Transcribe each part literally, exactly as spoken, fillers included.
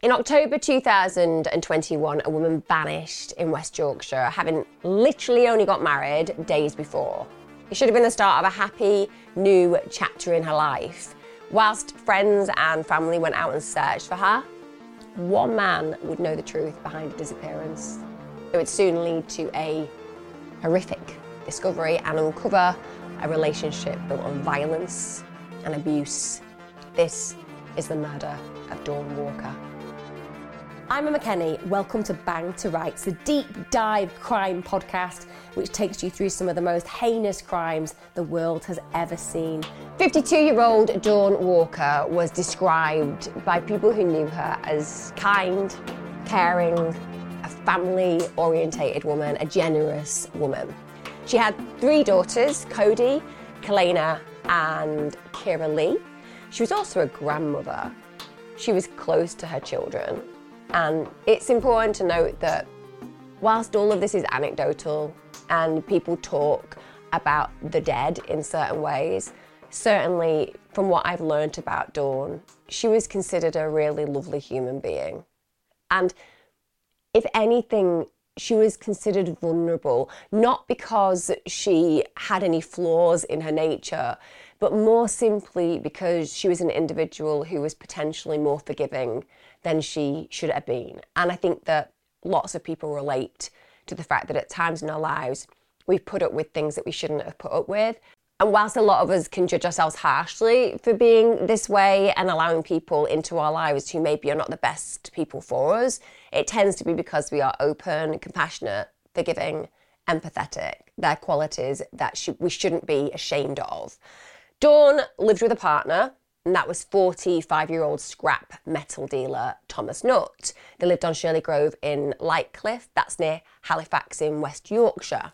In October two thousand twenty-one, a woman vanished in West Yorkshire, having literally only got married days before. It should have been the start of a happy new chapter in her life. Whilst friends and family went out and searched for her, one man would know the truth behind her disappearance. It would soon lead to a horrific discovery and uncover a relationship built on violence and abuse. This is the murder of Dawn Walker. I'm Emma Kenny. Welcome to Bang to Rights, the deep dive crime podcast which takes you through some of the most heinous crimes the world has ever seen. fifty-two-year-old Dawn Walker was described by people who knew her as kind, caring, a family-orientated woman, a generous woman. She had three daughters, Cody, Kalena, and Kira Lee. She was also a grandmother. She was close to her children. And it's important to note that whilst all of this is anecdotal and people talk about the dead in certain ways, certainly from what I've learned about Dawn, she was considered a really lovely human being. And if anything, she was considered vulnerable, not because she had any flaws in her nature, but more simply because she was an individual who was potentially more forgiving than she should have been. And I think that lots of people relate to the fact that at times in our lives, we've put up with things that we shouldn't have put up with. And whilst a lot of us can judge ourselves harshly for being this way and allowing people into our lives who maybe are not the best people for us, it tends to be because we are open, compassionate, forgiving, empathetic. They're qualities that sh- we shouldn't be ashamed of. Dawn lived with a partner, and that was forty-five-year-old scrap metal dealer Thomas Nutt. They lived on Shirley Grove in Lightcliffe, that's near Halifax in West Yorkshire.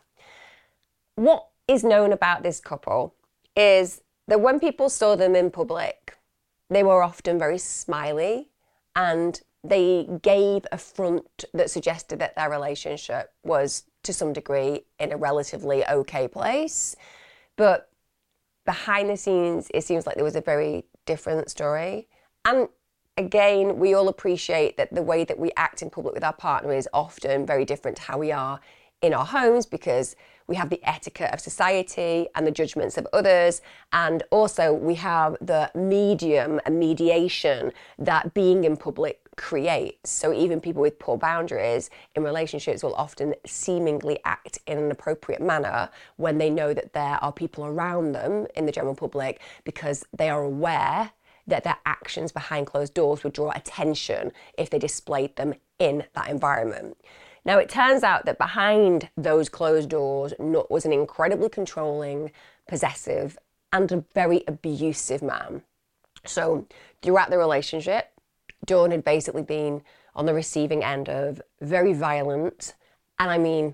What is known about this couple is that when people saw them in public, they were often very smiley and they gave a front that suggested that their relationship was, to some degree, in a relatively okay place. But behind the scenes, it seems like there was a very different story. And again, we all appreciate that the way that we act in public with our partner is often very different to how we are in our homes, because we have the etiquette of society and the judgments of others. And also we have the medium and mediation that being in public creates. So even people with poor boundaries in relationships will often seemingly act in an appropriate manner when they know that there are people around them in the general public, because they are aware that their actions behind closed doors would draw attention if they displayed them in that environment. Now, it turns out that behind those closed doors, Nutt was an incredibly controlling, possessive, and a very abusive man. So throughout the relationship, Dawn had basically been on the receiving end of very violent, and I mean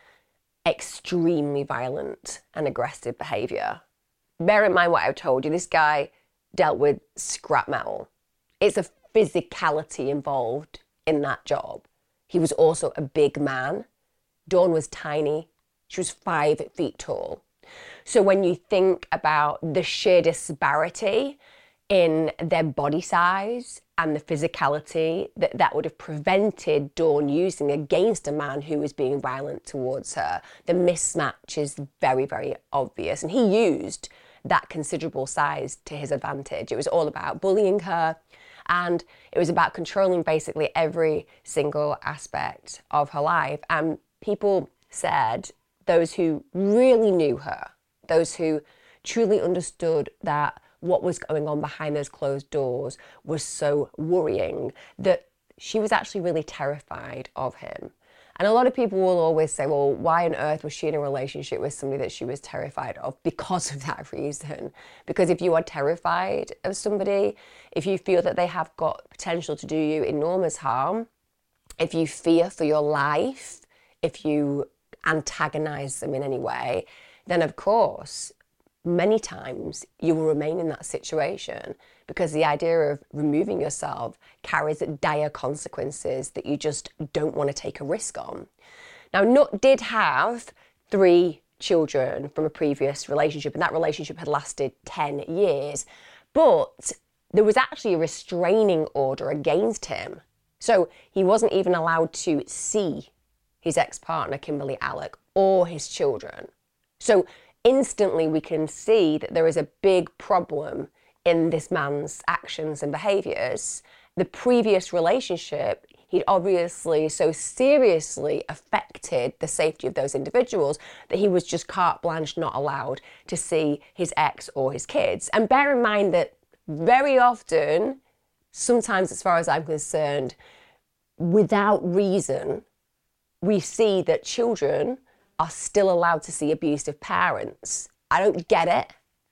extremely violent and aggressive behaviour. Bear in mind what I've told you, this guy dealt with scrap metal. It's a physicality involved in that job. He was also a big man. Dawn was tiny. She was five feet tall. So when you think about the sheer disparity in their body size and the physicality that that would have prevented Dawn using against a man who was being violent towards her, the mismatch is very, very obvious. And he used that considerable size to his advantage. It was all about bullying her, and it was about controlling basically every single aspect of her life. And people said, those who really knew her, those who truly understood that what was going on behind those closed doors was so worrying, that she was actually really terrified of him. And a lot of people will always say, well, why on earth was she in a relationship with somebody that she was terrified of? Because of that reason. Because if you are terrified of somebody, if you feel that they have got potential to do you enormous harm, if you fear for your life, if you antagonize them in any way, then of course, many times you will remain in that situation, because the idea of removing yourself carries dire consequences that you just don't want to take a risk on. Now, Nutt did have three children from a previous relationship, and that relationship had lasted ten years, but there was actually a restraining order against him So he wasn't even allowed to see his ex-partner, Kimberly Alec, or his children. So instantly we can see that there is a big problem in this man's actions and behaviours. The previous relationship, he'd obviously so seriously affected the safety of those individuals that he was just carte blanche not allowed to see his ex or his kids. And bear in mind that very often, sometimes as far as I'm concerned, without reason, we see that children are still allowed to see abusive parents. I don't get it.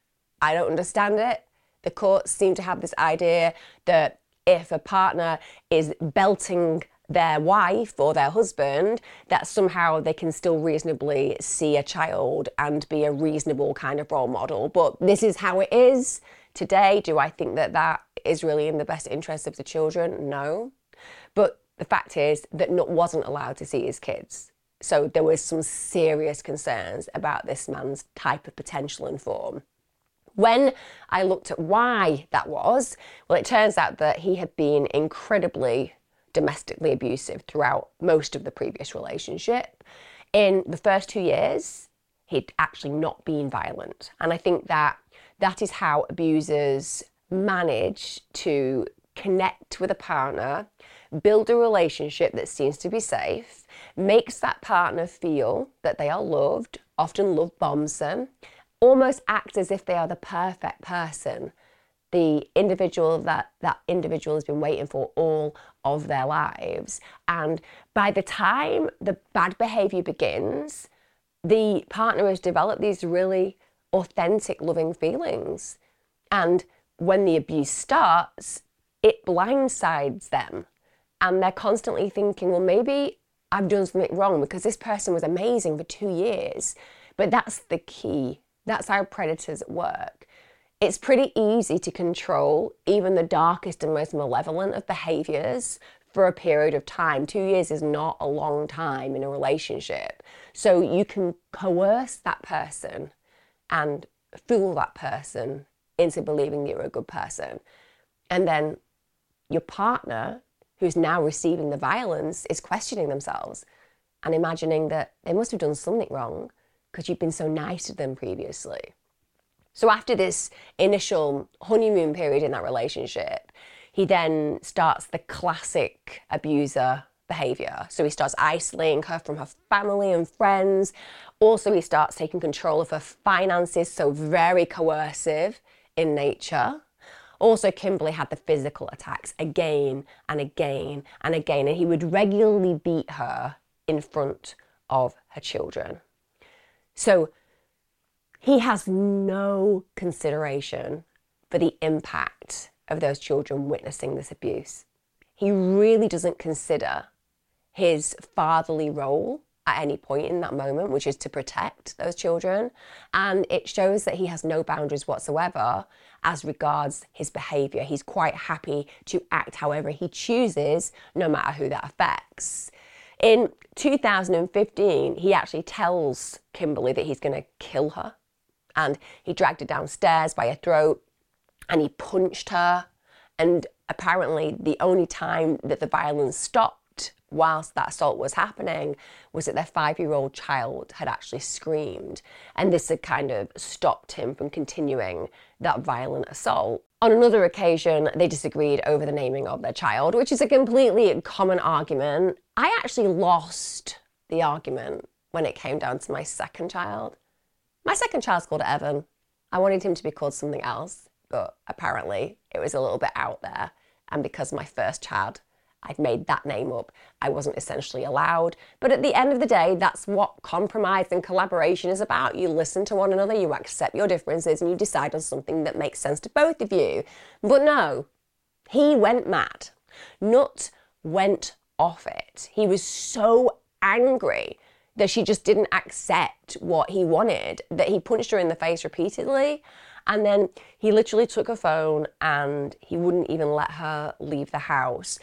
I don't understand it. The courts seem to have this idea that if a partner is belting their wife or their husband, that somehow they can still reasonably see a child and be a reasonable kind of role model. But this is how it is today. Do I think that that is really in the best interest of the children? No. But the fact is that Nutt wasn't allowed to see his kids. So there was some serious concerns about this man's type of potential and form. When I looked at why that was, well, it turns out that he had been incredibly domestically abusive throughout most of the previous relationship. In the first two years, he'd actually not been violent. And I think that that is how abusers manage to connect with a partner, build a relationship that seems to be safe, makes that partner feel that they are loved, often love bombs them, almost act as if they are the perfect person, the individual that that individual has been waiting for all of their lives. And by the time the bad behavior begins, the partner has developed these really authentic, loving feelings. And when the abuse starts, it blindsides them. And they're constantly thinking, well, maybe I've done something wrong because this person was amazing for two years. But that's the key. That's how predators work. It's pretty easy to control even the darkest and most malevolent of behaviors for a period of time. Two years is not a long time in a relationship. So you can coerce that person and fool that person into believing you're a good person. And then your partner, who's now receiving the violence, is questioning themselves and imagining that they must have done something wrong because you've been so nice to them previously. So after this initial honeymoon period in that relationship, he then starts the classic abuser behavior. So he starts isolating her from her family and friends. Also, he starts taking control of her finances, so very coercive in nature. Also, Kimberly had the physical attacks again and again and again, and he would regularly beat her in front of her children. So he has no consideration for the impact of those children witnessing this abuse. He really doesn't consider his fatherly role at any point in that moment, which is to protect those children. And it shows that he has no boundaries whatsoever as regards his behaviour. He's quite happy to act however he chooses, no matter who that affects. In two thousand fifteen, he actually tells Kimberly that he's going to kill her. And he dragged her downstairs by her throat and he punched her. And apparently the only time that the violence stopped whilst that assault was happening was that their five-year-old child had actually screamed. And this had kind of stopped him from continuing that violent assault. On another occasion, they disagreed over the naming of their child, which is a completely common argument. I actually lost the argument when it came down to my second child. My second child's called Evan. I wanted him to be called something else, but apparently it was a little bit out there. And because my first child, I'd made that name up, I wasn't essentially allowed. But at the end of the day, that's what compromise and collaboration is about. You listen to one another, you accept your differences, and you decide on something that makes sense to both of you. But no, he went mad. Nutt went off it. He was so angry that she just didn't accept what he wanted, that he punched her in the face repeatedly. And then he literally took her phone and he wouldn't even let her leave the house.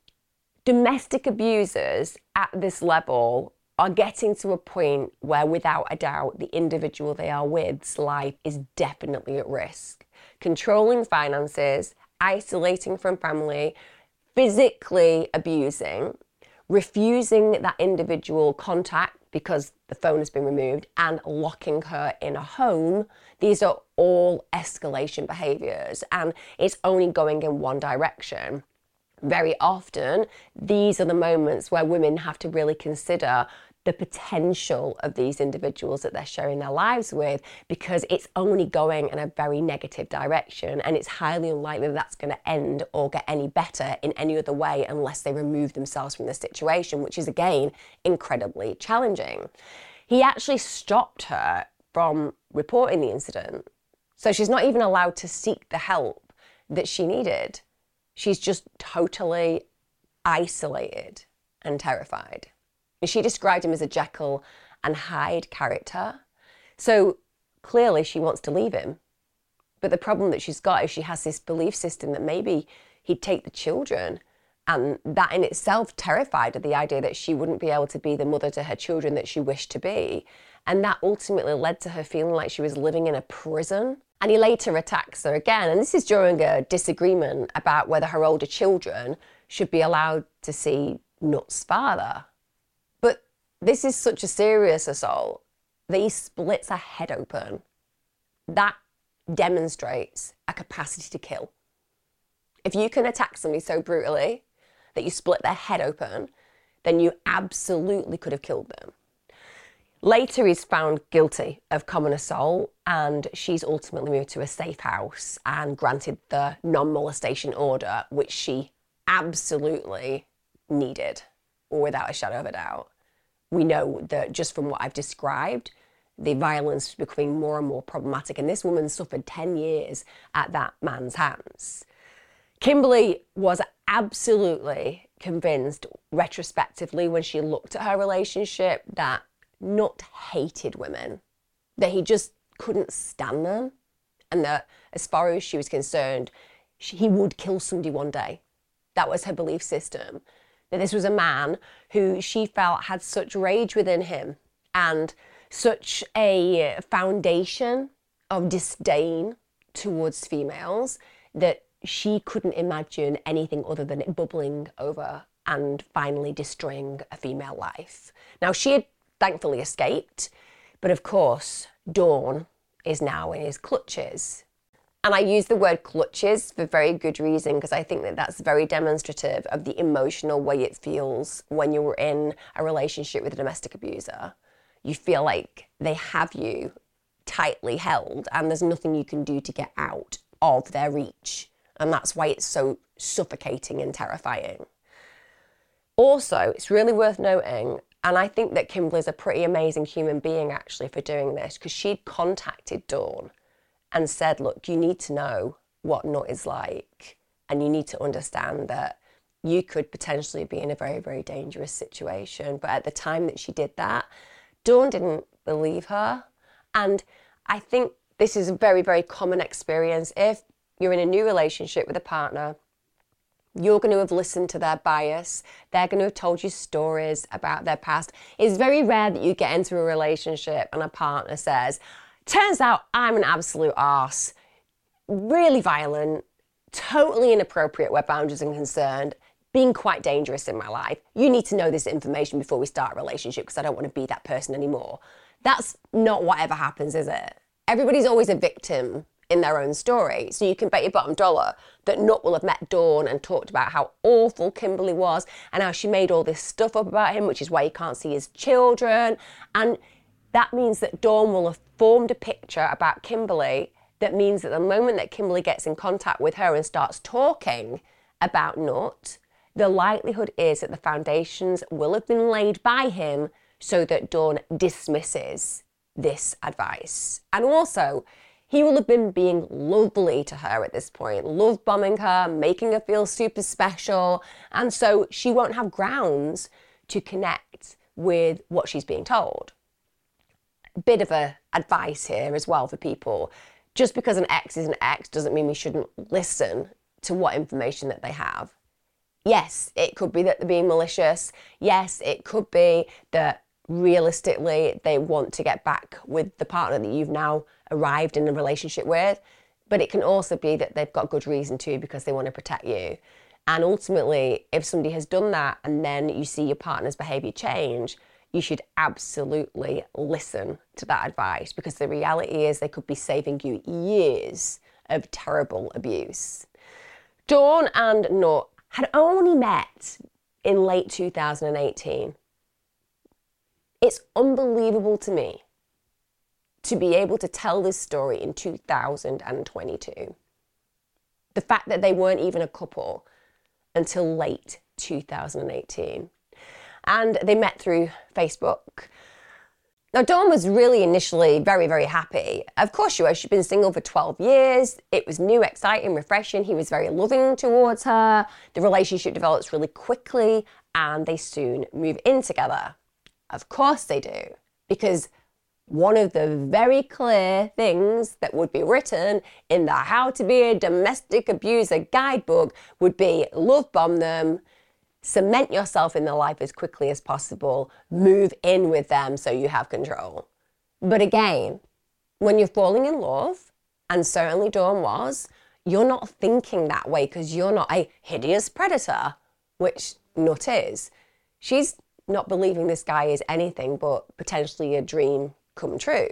Domestic abusers at this level are getting to a point where, without a doubt, the individual they are with's life is definitely at risk. Controlling finances, isolating from family, physically abusing, refusing that individual contact because the phone has been removed, and locking her in a home. These are all escalation behaviours, and it's only going in one direction. Very often, these are the moments where women have to really consider the potential of these individuals that they're sharing their lives with, because it's only going in a very negative direction, and it's highly unlikely that that's going to end or get any better in any other way unless they remove themselves from the situation, which is, again, incredibly challenging. He actually stopped her from reporting the incident, so she's not even allowed to seek the help that she needed. She's just totally isolated and terrified. She described him as a Jekyll and Hyde character. So clearly she wants to leave him. But the problem that she's got is she has this belief system that maybe he'd take the children. And that in itself terrified her, the idea that she wouldn't be able to be the mother to her children that she wished to be. And that ultimately led to her feeling like she was living in a prison. And he later attacks her again. And this is during a disagreement about whether her older children should be allowed to see Nut's father. But this is such a serious assault that he splits her head open. That demonstrates a capacity to kill. If you can attack somebody so brutally that you split their head open, then you absolutely could have killed them. Later, he's found guilty of common assault, and she's ultimately moved to a safe house and granted the non-molestation order, which she absolutely needed, without a shadow of a doubt. We know that just from what I've described, the violence is becoming more and more problematic, and this woman suffered ten years at that man's hands. Kimberly was absolutely convinced, retrospectively, when she looked at her relationship, that Nut hated women, that he just couldn't stand them, and that as far as she was concerned, she, he would kill somebody one day. That was her belief system. That this was a man who she felt had such rage within him and such a foundation of disdain towards females that she couldn't imagine anything other than it bubbling over and finally destroying a female life. Now, she had thankfully escaped, but of course, Dawn is now in his clutches. And I use the word clutches for very good reason, because I think that that's very demonstrative of the emotional way it feels when you're in a relationship with a domestic abuser. You feel like they have you tightly held and there's nothing you can do to get out of their reach. And that's why it's so suffocating and terrifying. Also, it's really worth noting, and I think that Kimberly's a pretty amazing human being actually for doing this, because she'd contacted Dawn and said, look, you need to know what Nut is like, and you need to understand that you could potentially be in a very, very dangerous situation. But at the time that she did that, Dawn didn't believe her. And I think this is a very, very common experience. If you're in a new relationship with a partner, you're going to have listened to their bias. They're going to have told you stories about their past. It's very rare that you get into a relationship and a partner says, turns out I'm an absolute arse, really violent, totally inappropriate where boundaries are concerned, being quite dangerous in my life. You need to know this information before we start a relationship because I don't want to be that person anymore. That's not what ever happens, is it? Everybody's always a victim in their own story. So you can bet your bottom dollar that Nut will have met Dawn and talked about how awful Kimberly was and how she made all this stuff up about him, which is why he can't see his children. And that means that Dawn will have formed a picture about Kimberly that means that the moment that Kimberly gets in contact with her and starts talking about Nut, the likelihood is that the foundations will have been laid by him so that Dawn dismisses this advice. And also, he will have been being lovely to her at this point, love bombing her, making her feel super special. And so she won't have grounds to connect with what she's being told. Bit of a advice here as well for people. Just because an ex is an ex doesn't mean we shouldn't listen to what information that they have. Yes, it could be that they're being malicious. Yes, it could be that realistically they want to get back with the partner that you've now arrived in a relationship with, but it can also be that they've got good reason to because they want to protect you. And ultimately, if somebody has done that and then you see your partner's behaviour change, you should absolutely listen to that advice, because the reality is they could be saving you years of terrible abuse. Dawn and Nut had only met in late two thousand eighteen. It's unbelievable to me to be able to tell this story in two thousand twenty-two. The fact that they weren't even a couple until late two thousand eighteen. And they met through Facebook. Now, Dawn was really initially very, very happy. Of course she was. She'd been single for twelve years. It was new, exciting, refreshing. He was very loving towards her. The relationship develops really quickly and they soon move in together. Of course they do, because one of the very clear things that would be written in the How to Be a Domestic Abuser guidebook would be love bomb them, cement yourself in their life as quickly as possible, move in with them so you have control. But again, when you're falling in love, and certainly Dawn was, you're not thinking that way because you're not a hideous predator, which Nut is. She's not believing this guy is anything but potentially a dream come true.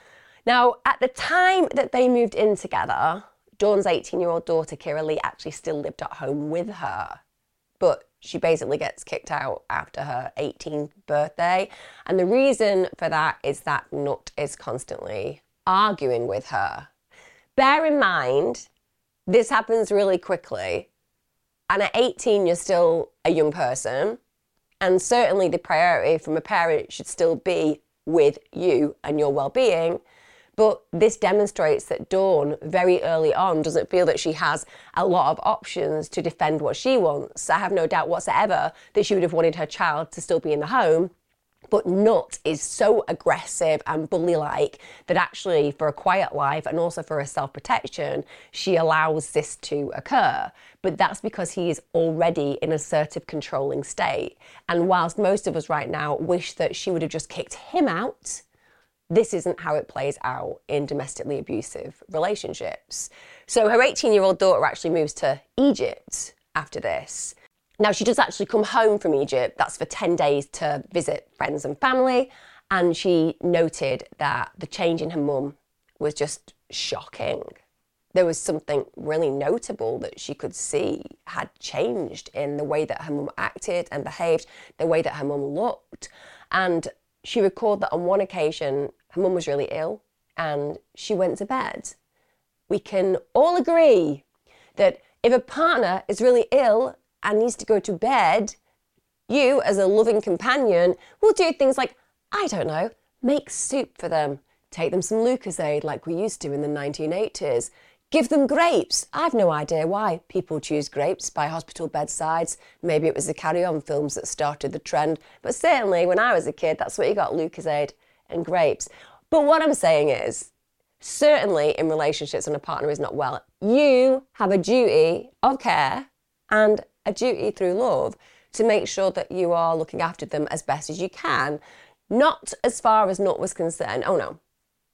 Now, at the time that they moved in together, Dawn's eighteen-year-old daughter, Kira Lee, actually still lived at home with her. But she basically gets kicked out after her eighteenth birthday. And the reason for that is that Nut is constantly arguing with her. Bear in mind, this happens really quickly. And at eighteen, you're still a young person. And certainly the priority from a parent should still be with you and your well-being. But this demonstrates that Dawn, very early on, doesn't feel that she has a lot of options to defend what she wants. I have no doubt whatsoever that she would have wanted her child to still be in the home. But Nut is so aggressive and bully-like that actually for a quiet life and also for her self-protection, she allows this to occur. But that's because he is already in an assertive, controlling state. And whilst most of us right now wish that she would have just kicked him out, this isn't how it plays out in domestically abusive relationships. So her eighteen-year-old daughter actually moves to Egypt after this. Now, she does actually come home from Egypt. That's for ten days to visit friends and family. And she noted that the change in her mum was just shocking. There was something really notable that she could see had changed in the way that her mum acted and behaved, the way that her mum looked. And she recalled that on one occasion, her mum was really ill and she went to bed. We can all agree that if a partner is really ill and needs to go to bed, you, as a loving companion, will do things like, I don't know, make soup for them, take them some Lucozade like we used to in the nineteen eighties, give them grapes. I've no idea why people choose grapes by hospital bedsides. Maybe it was the Carry On films that started the trend, but certainly when I was a kid, that's what you got, Lucozade and grapes. But what I'm saying is, certainly in relationships when a partner is not well, you have a duty of care and a duty through love to make sure that you are looking after them as best as you can. Not as far as Nut was concerned. Oh no.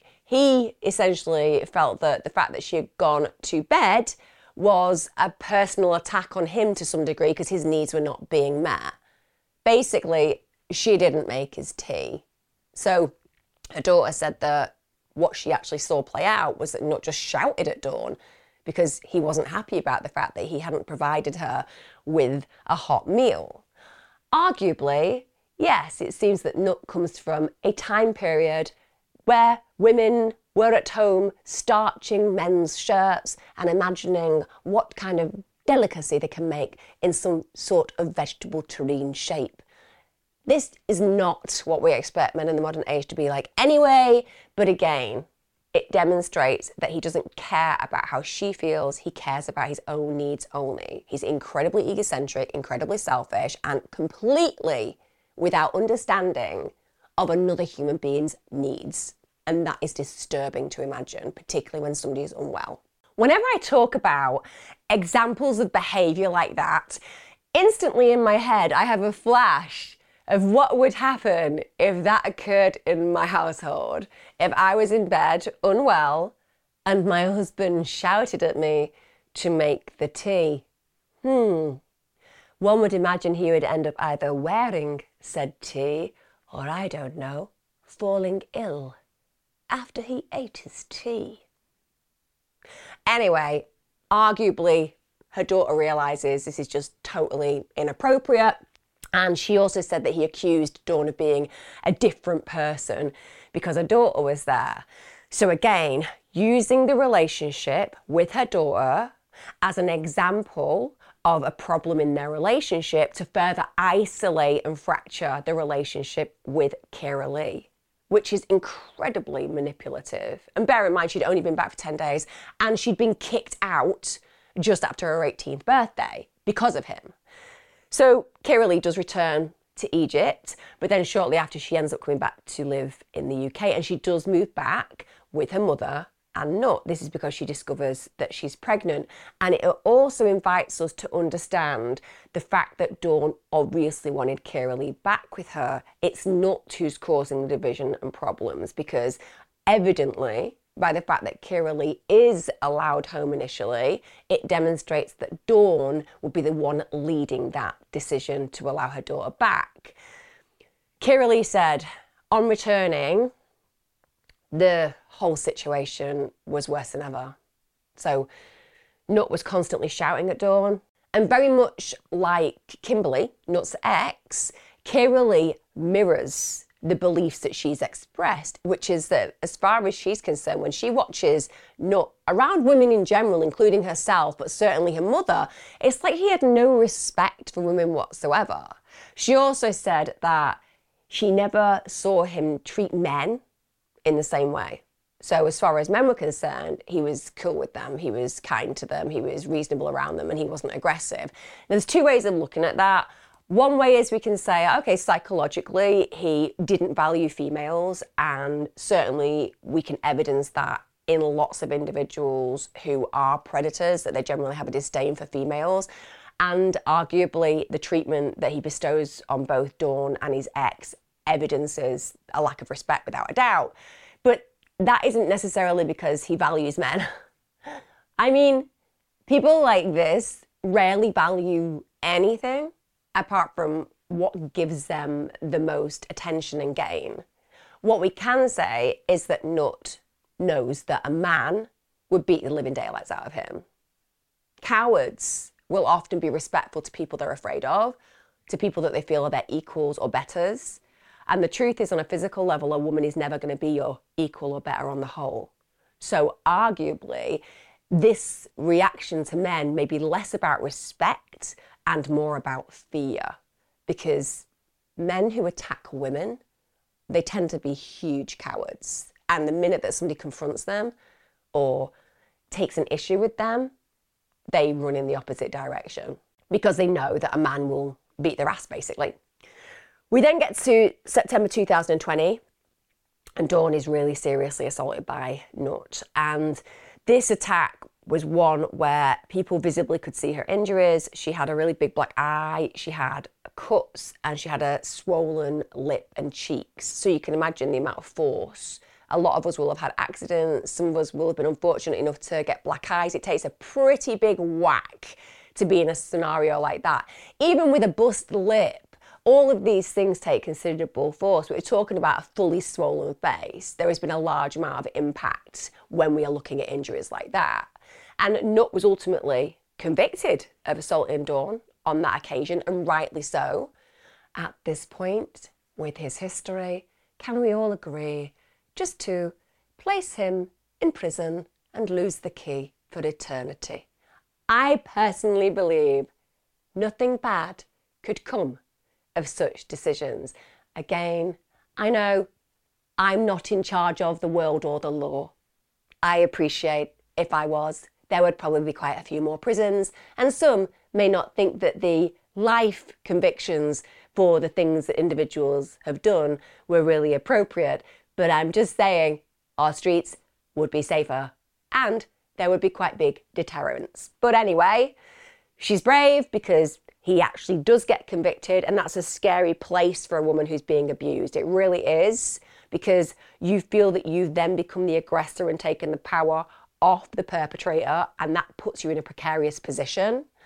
He essentially felt that the fact that she had gone to bed was a personal attack on him to some degree because his needs were not being met. Basically, she didn't make his tea. So her daughter said that what she actually saw play out was that Nut just shouted at Dawn because he wasn't happy about the fact that he hadn't provided her with a hot meal. Arguably, yes, it seems that Nut comes from a time period where women were at home starching men's shirts and imagining what kind of delicacy they can make in some sort of vegetable terrine shape. This is not what we expect men in the modern age to be like anyway, but again, it demonstrates that he doesn't care about how she feels. He cares about his own needs only. He's incredibly egocentric, incredibly selfish, and completely without understanding of another human being's needs. And that is disturbing to imagine, particularly when somebody is unwell. Whenever I talk about examples of behaviour like that, instantly in my head, I have a flash of what would happen if that occurred in my household. If I was in bed, unwell, and my husband shouted at me to make the tea. Hmm, One would imagine he would end up either wearing said tea, or I don't know, falling ill after he ate his tea. Anyway, arguably, her daughter realises this is just totally inappropriate. And she also said that he accused Dawn of being a different person because her daughter was there. So again, using the relationship with her daughter as an example of a problem in their relationship to further isolate and fracture the relationship with Kira Lee, which is incredibly manipulative. And bear in mind, she'd only been back for ten days and she'd been kicked out just after her eighteenth birthday because of him. So Kira Lee does return to Egypt, but then shortly after she ends up coming back to live in the U K, and she does move back with her mother and Nut. This is because she discovers that she's pregnant. And it also invites us to understand the fact that Dawn obviously wanted Kira Lee back with her. It's Nut who's causing the division and problems, because evidently, by the fact that Kira Lee is allowed home initially, it demonstrates that Dawn will be the one leading that decision to allow her daughter back. Kira Lee said, on returning, the whole situation was worse than ever. So Nut was constantly shouting at Dawn, and very much like Kimberly, Nut's ex, Kira Lee mirrors the beliefs that she's expressed, which is that as far as she's concerned, when she watches Nut around women in general, including herself, but certainly her mother, it's like he had no respect for women whatsoever. She also said that she never saw him treat men in the same way. So as far as men were concerned, he was cool with them, he was kind to them, he was reasonable around them, and he wasn't aggressive. There's two ways of looking at that. One way is we can say, okay, psychologically, he didn't value females, and certainly we can evidence that in lots of individuals who are predators, that they generally have a disdain for females. And arguably, the treatment that he bestows on both Dawn and his ex evidences a lack of respect without a doubt. But that isn't necessarily because he values men. I mean, people like this rarely value anything apart from what gives them the most attention and gain. What we can say is that Nut knows that a man would beat the living daylights out of him. Cowards will often be respectful to people they're afraid of, to people that they feel are their equals or betters. And the truth is, on a physical level, a woman is never going to be your equal or better on the whole. So arguably, this reaction to men may be less about respect and more about fear, because men who attack women, they tend to be huge cowards. And the minute that somebody confronts them or takes an issue with them, they run in the opposite direction because they know that a man will beat their ass, basically. We then get to September two thousand twenty, and Dawn is really seriously assaulted by Nut. And this attack was one where people visibly could see her injuries. She had a really big black eye, she had cuts, and she had a swollen lip and cheeks. So you can imagine the amount of force. A lot of us will have had accidents. Some of us will have been unfortunate enough to get black eyes. It takes a pretty big whack to be in a scenario like that. Even with a bust lip, all of these things take considerable force. We're talking about a fully swollen face. There has been a large amount of impact when we are looking at injuries like that. And Nut was ultimately convicted of assaulting Dawn on that occasion, and rightly so. At this point, with his history, can we all agree just to place him in prison and lose the key for eternity? I personally believe nothing bad could come of such decisions. Again, I know I'm not in charge of the world or the law. I appreciate if I was, there would probably be quite a few more prisons, and some may not think that the life convictions for the things that individuals have done were really appropriate. But I'm just saying our streets would be safer and there would be quite big deterrents. But anyway, she's brave because he actually does get convicted, and that's a scary place for a woman who's being abused. It really is, because you feel that you've then become the aggressor and taken the power off the perpetrator, and that puts you in a precarious position.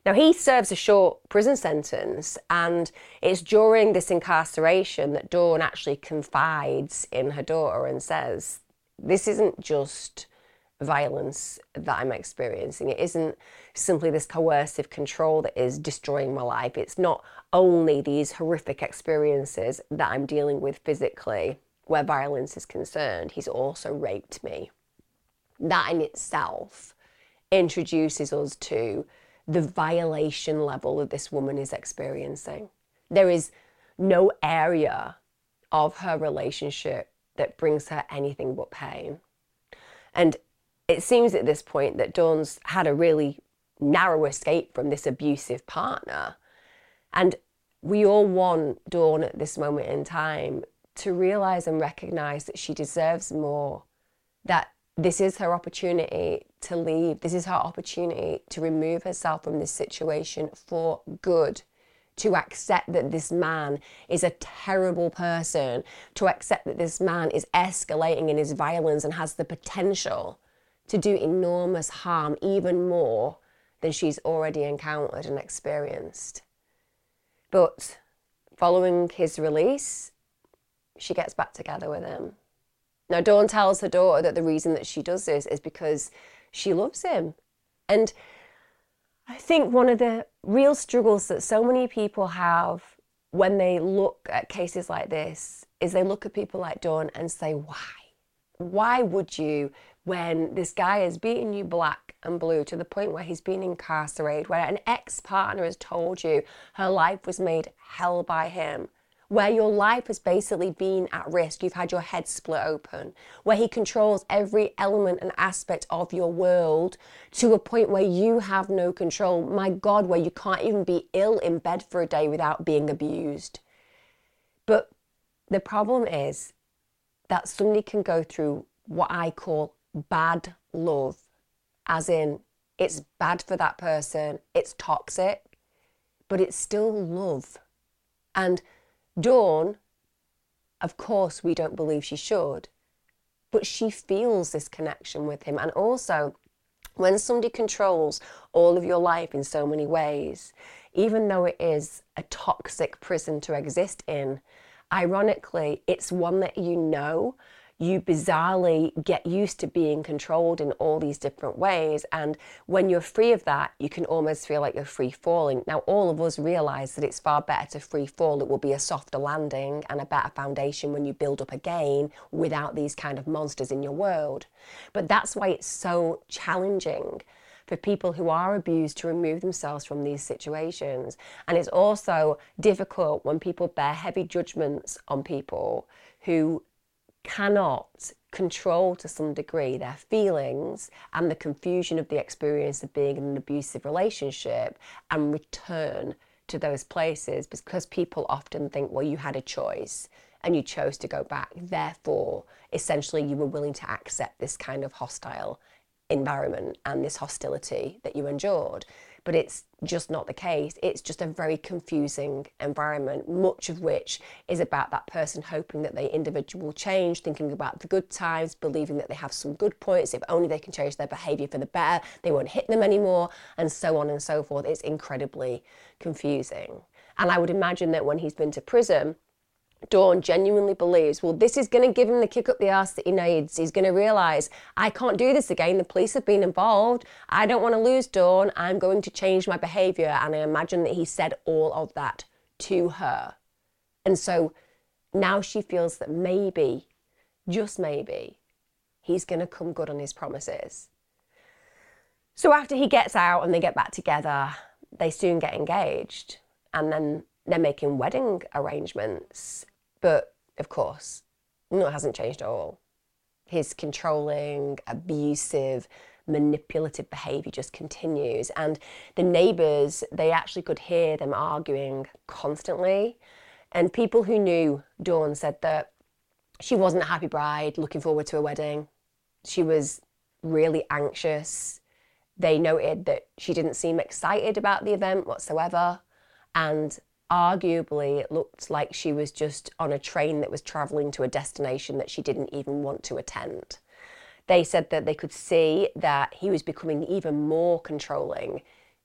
Now, he serves a short prison sentence, and it's during this incarceration that Dawn actually confides in her daughter and says, this isn't just violence that I'm experiencing. It isn't simply this coercive control that is destroying my life. It's not only these horrific experiences that I'm dealing with physically where violence is concerned. He's also raped me. That in itself introduces us to the violation level that this woman is experiencing. There is no area of her relationship that brings her anything but pain. And it seems at this point that Dawn's had a really narrow escape from this abusive partner. And we all want Dawn at this moment in time to realize and recognize that she deserves more, that this is her opportunity to leave. This is her opportunity to remove herself from this situation for good, to accept that this man is a terrible person, to accept that this man is escalating in his violence and has the potential to do enormous harm, even more than she's already encountered and experienced. But following his release, she gets back together with him. Now, Dawn tells her daughter that the reason that she does this is because she loves him. And I think one of the real struggles that so many people have when they look at cases like this is they look at people like Dawn and say, why? Why would you, when this guy has beaten you black and blue to the point where he's been incarcerated, where an ex-partner has told you her life was made hell by him, where your life has basically been at risk, you've had your head split open, where he controls every element and aspect of your world to a point where you have no control, my God, where you can't even be ill in bed for a day without being abused. But the problem is that somebody can go through what I call bad love, as in it's bad for that person, it's toxic, but it's still love. And Dawn, of course, we don't believe she should, but she feels this connection with him. And also, when somebody controls all of your life in so many ways, even though it is a toxic prison to exist in, ironically, it's one that you know, you bizarrely get used to being controlled in all these different ways. And when you're free of that, you can almost feel like you're free falling. Now, all of us realize that it's far better to free fall. It will be a softer landing and a better foundation when you build up again without these kind of monsters in your world. But that's why it's so challenging for people who are abused to remove themselves from these situations. And it's also difficult when people bear heavy judgments on people who cannot control to some degree their feelings and the confusion of the experience of being in an abusive relationship and return to those places, because people often think, well, you had a choice and you chose to go back. Therefore, essentially, you were willing to accept this kind of hostile environment and this hostility that you endured. But it's just not the case. It's just a very confusing environment, much of which is about that person hoping that they individual change, thinking about the good times, believing that they have some good points. If only they can change their behavior for the better, they won't hit them anymore, and so on and so forth. It's incredibly confusing. And I would imagine that when he's been to prison, Dawn genuinely believes, well, this is going to give him the kick up the arse that he needs. He's going to realise, I can't do this again. The police have been involved. I don't want to lose Dawn. I'm going to change my behaviour. And I imagine that he said all of that to her. And so now she feels that maybe, just maybe, he's going to come good on his promises. So after he gets out and they get back together, they soon get engaged. And then they're making wedding arrangements. But of course, no, it hasn't changed at all. His controlling, abusive, manipulative behaviour just continues. And the neighbours, they actually could hear them arguing constantly. And people who knew Dawn said that she wasn't a happy bride looking forward to a wedding. She was really anxious. They noted that she didn't seem excited about the event whatsoever. And arguably, it looked like she was just on a train that was travelling to a destination that she didn't even want to attend. They said that they could see that he was becoming even more controlling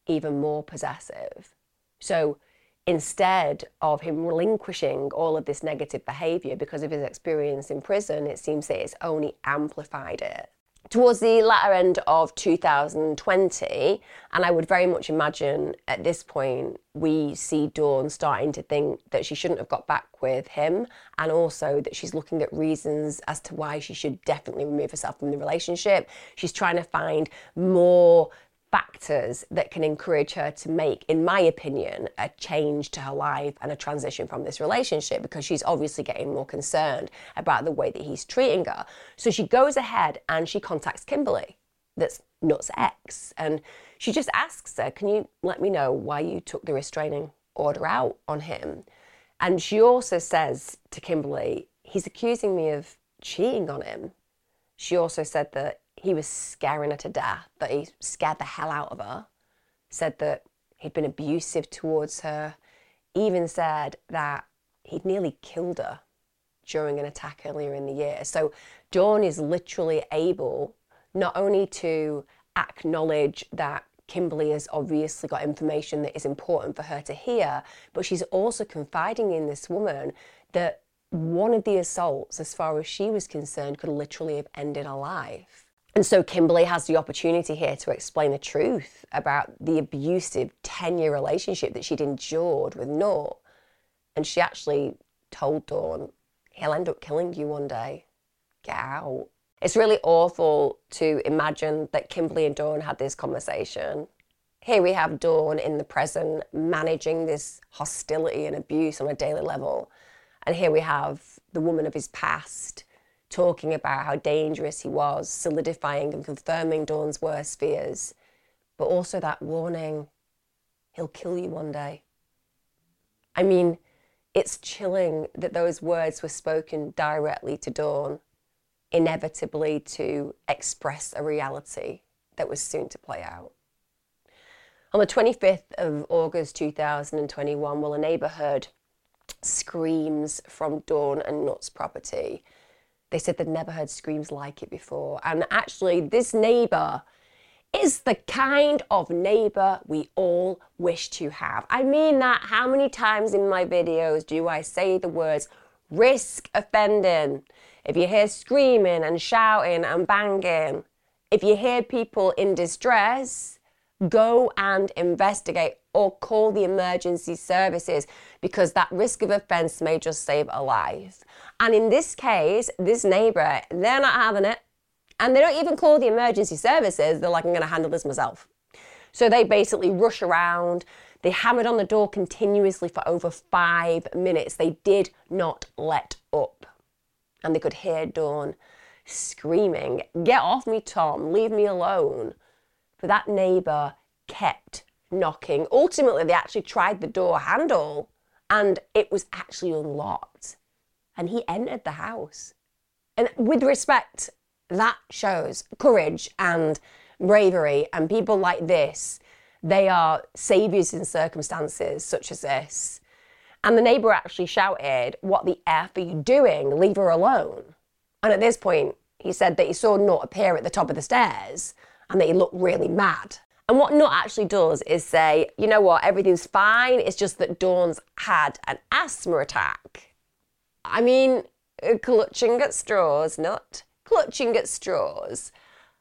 even more possessive. So instead of him relinquishing all of this negative behaviour because of his experience in prison, it seems that it's only amplified it. Towards the latter end of two thousand twenty, and I would very much imagine at this point, we see Dawn starting to think that she shouldn't have got back with him, and also that she's looking at reasons as to why she should definitely remove herself from the relationship. She's trying to find more factors that can encourage her to make, in my opinion, a change to her life and a transition from this relationship, because she's obviously getting more concerned about the way that he's treating her. So she goes ahead and she contacts Kimberly, that's Nutt's ex, and she just asks her, can you let me know why you took the restraining order out on him? And she also says to Kimberly, he's accusing me of cheating on him. She also said that he was scaring her to death, that he scared the hell out of her, said that he'd been abusive towards her, even said that he'd nearly killed her during an attack earlier in the year. So Dawn is literally able not only to acknowledge that Kimberly has obviously got information that is important for her to hear, but she's also confiding in this woman that one of the assaults, as far as she was concerned, could literally have ended her life. And so Kimberly has the opportunity here to explain the truth about the abusive ten-year relationship that she'd endured with Nutt. And she actually told Dawn, he'll end up killing you one day. Get out. It's really awful to imagine that Kimberly and Dawn had this conversation. Here we have Dawn in the present managing this hostility and abuse on a daily level. And here we have the woman of his past talking about how dangerous he was, solidifying and confirming Dawn's worst fears, but also that warning, he'll kill you one day. I mean, it's chilling that those words were spoken directly to Dawn, inevitably to express a reality that was soon to play out. On the twenty-fifth of August two thousand twenty-one, well, a neighbour heard screams from Dawn and Nutt's property. They said they'd never heard screams like it before. And actually, this neighbour is the kind of neighbour we all wish to have. I mean that. How many times in my videos do I say the words risk offending? If you hear screaming and shouting and banging, if you hear people in distress, go and investigate or call the emergency services, because that risk of offence may just save a life. And in this case, this neighbour, they're not having it. And they don't even call the emergency services. They're like, I'm going to handle this myself. So they basically rush around. They hammered on the door continuously for over five minutes. They did not let up. And they could hear Dawn screaming, get off me, Tom, leave me alone. But that neighbour kept knocking. Ultimately, they actually tried the door handle and it was actually unlocked. And he entered the house. And with respect, that shows courage and bravery. And people like this, they are saviours in circumstances such as this. And the neighbour actually shouted, what the F are you doing? Leave her alone. And at this point, he said that he saw Nutt appear at the top of the stairs and that he looked really mad. And what Nutt actually does is say, you know what, everything's fine. It's just that Dawn's had an asthma attack. I mean, clutching at straws, Nutt. Clutching at straws.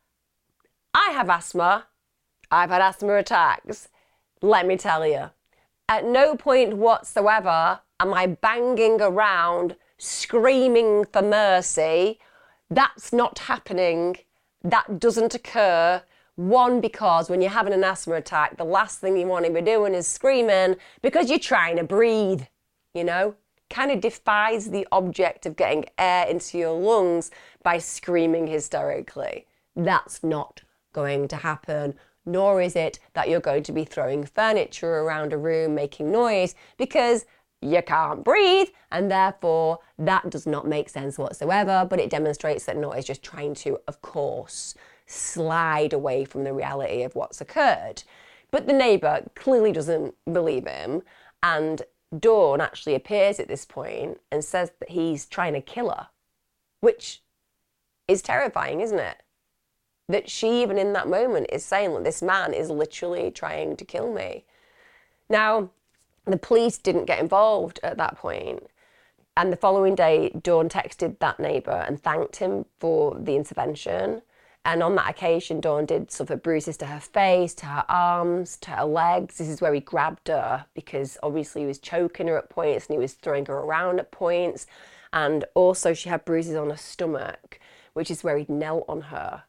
I have asthma. I've had asthma attacks. Let me tell you, at no point whatsoever am I banging around, screaming for mercy. That's not happening. That doesn't occur. One, because when you're having an asthma attack, the last thing you want to be doing is screaming because you're trying to breathe, you know? Kind of defies the object of getting air into your lungs by screaming hysterically. That's not going to happen. Nor is it that you're going to be throwing furniture around a room making noise because you can't breathe, and therefore that does not make sense whatsoever, but it demonstrates that Nutt is just trying to, of course, slide away from the reality of what's occurred. But the neighbour clearly doesn't believe him, and Dawn actually appears at this point and says that he's trying to kill her, which is terrifying, isn't it? that she, even in that moment, is saying that this man is literally trying to kill me. Now, the police didn't get involved at that point. And the following day, Dawn texted that neighbour and thanked him for the intervention. And on that occasion, Dawn did suffer bruises to her face, to her arms, to her legs. This is where he grabbed her, because obviously he was choking her at points and he was throwing her around at points. And also she had bruises on her stomach, which is where he'd knelt on her.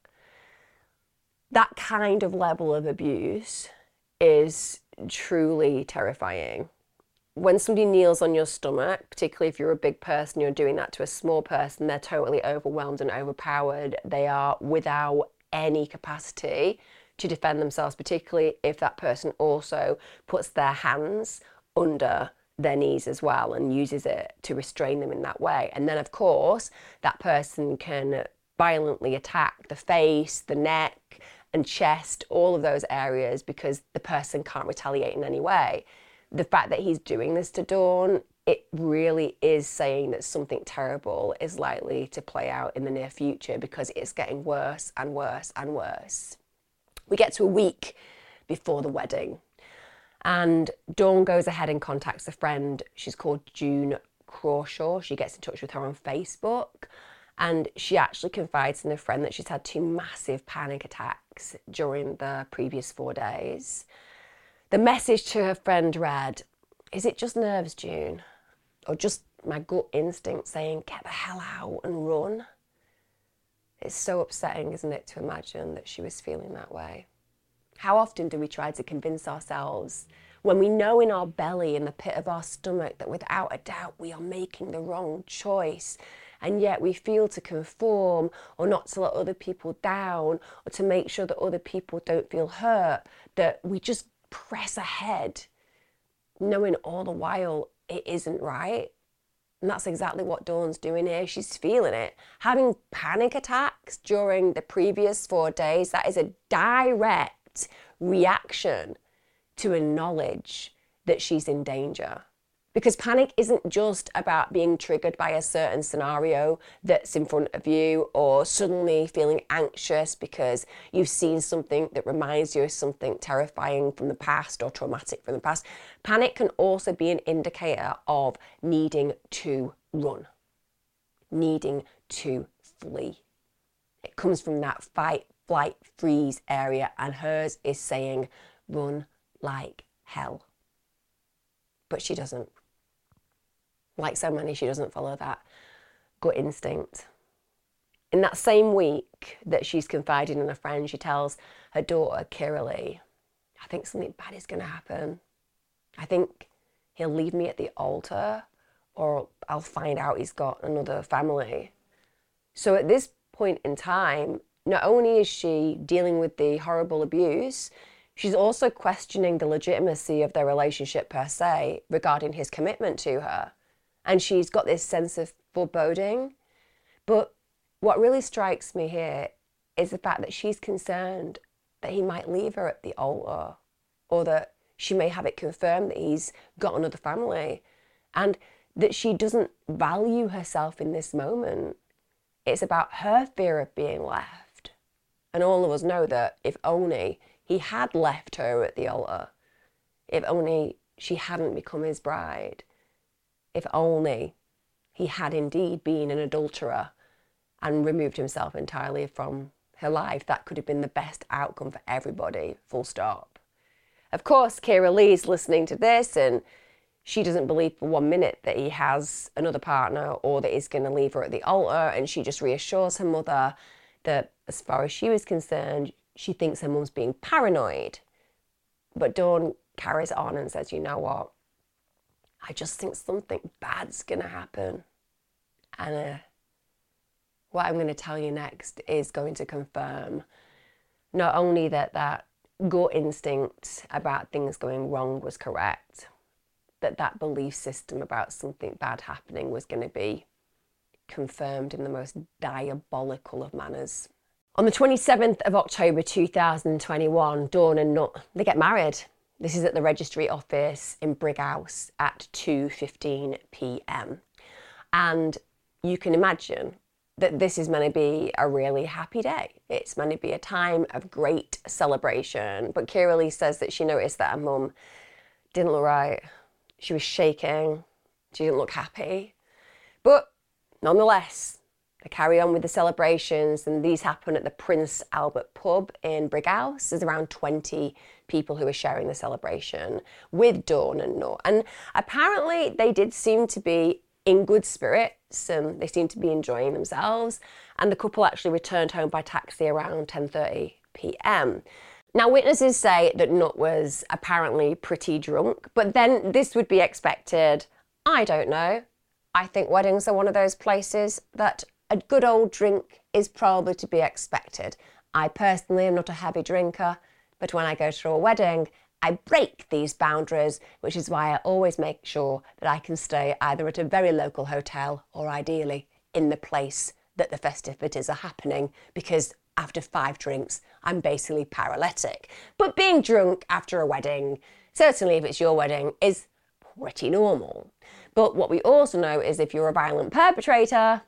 That kind of level of abuse is truly terrifying. When somebody kneels on your stomach, particularly if you're a big person, you're doing that to a small person, they're totally overwhelmed and overpowered. They are without any capacity to defend themselves, particularly if that person also puts their hands under their knees as well and uses it to restrain them in that way. And then, of course, that person can violently attack the face, the neck and chest, all of those areas, because the person can't retaliate in any way. The fact that he's doing this to Dawn, it really is saying that something terrible is likely to play out in the near future, because it's getting worse and worse and worse. We get to a week before the wedding, and Dawn goes ahead and contacts a friend. She's called June Crawshaw. She gets in touch with her on Facebook, and she actually confides in a friend that she's had two massive panic attacks during the previous four days. The message to her friend read, "Is it just nerves, June? Or just my gut instinct saying, get the hell out and run?" It's so upsetting, isn't it, to imagine that she was feeling that way. How often do we try to convince ourselves, when we know in our belly, in the pit of our stomach, that without a doubt we are making the wrong choice, and yet we feel to conform or not to let other people down or to make sure that other people don't feel hurt, that we just press ahead, knowing all the while it isn't right. And that's exactly what Dawn's doing here. She's feeling it. Having panic attacks during the previous four days, that is a direct reaction to a knowledge that she's in danger. Because panic isn't just about being triggered by a certain scenario that's in front of you, or suddenly feeling anxious because you've seen something that reminds you of something terrifying from the past or traumatic from the past. Panic can also be an indicator of needing to run, needing to flee. It comes from that fight, flight, freeze area, and hers is saying, run like hell. But she doesn't. Like so many, she doesn't follow that gut instinct. In that same week that she's confiding in a friend, she tells her daughter, Kiralee, "I think something bad is going to happen. I think he'll leave me at the altar, or I'll find out he's got another family." So at this point in time, not only is she dealing with the horrible abuse, she's also questioning the legitimacy of their relationship per se regarding his commitment to her. And she's got this sense of foreboding. But what really strikes me here is the fact that she's concerned that he might leave her at the altar, or that she may have it confirmed that he's got another family, and that she doesn't value herself in this moment. It's about her fear of being left. And all of us know that if only he had left her at the altar, if only she hadn't become his bride, if only he had indeed been an adulterer and removed himself entirely from her life, that could have been the best outcome for everybody, full stop. Of course, Kiralee listening to this, and she doesn't believe for one minute that he has another partner or that he's going to leave her at the altar, and she just reassures her mother that as far as she was concerned, she thinks her mum's being paranoid. But Dawn carries on and says, "You know what? I just think something bad's going to happen. And uh, what I'm going to tell you next is going to confirm not only that that gut instinct about things going wrong was correct, that that belief system about something bad happening was going to be confirmed in the most diabolical of manners." On the twenty-seventh of October two thousand twenty-one, Dawn and Nut, they get married. This is at the registry office in Brighouse at two fifteen p m. And you can imagine that this is meant to be a really happy day. It's meant to be a time of great celebration. But Kira Lee says that she noticed that her mum didn't look right. She was shaking. She didn't look happy. But nonetheless, they carry on with the celebrations, and these happen at the Prince Albert pub in Brighouse. There's around twenty people who are sharing the celebration with Dawn and Nut. And apparently they did seem to be in good spirits, and they seemed to be enjoying themselves. And the couple actually returned home by taxi around ten thirty p m. Now, witnesses say that Nut was apparently pretty drunk, but then this would be expected. I don't know. I think weddings are one of those places that a good old drink is probably to be expected. I personally am not a heavy drinker, but when I go to a wedding, I break these boundaries, which is why I always make sure that I can stay either at a very local hotel or ideally in the place that the festivities are happening, because after five drinks, I'm basically paralytic. But being drunk after a wedding, certainly if it's your wedding, is pretty normal. But what we also know is if you're a violent perpetrator,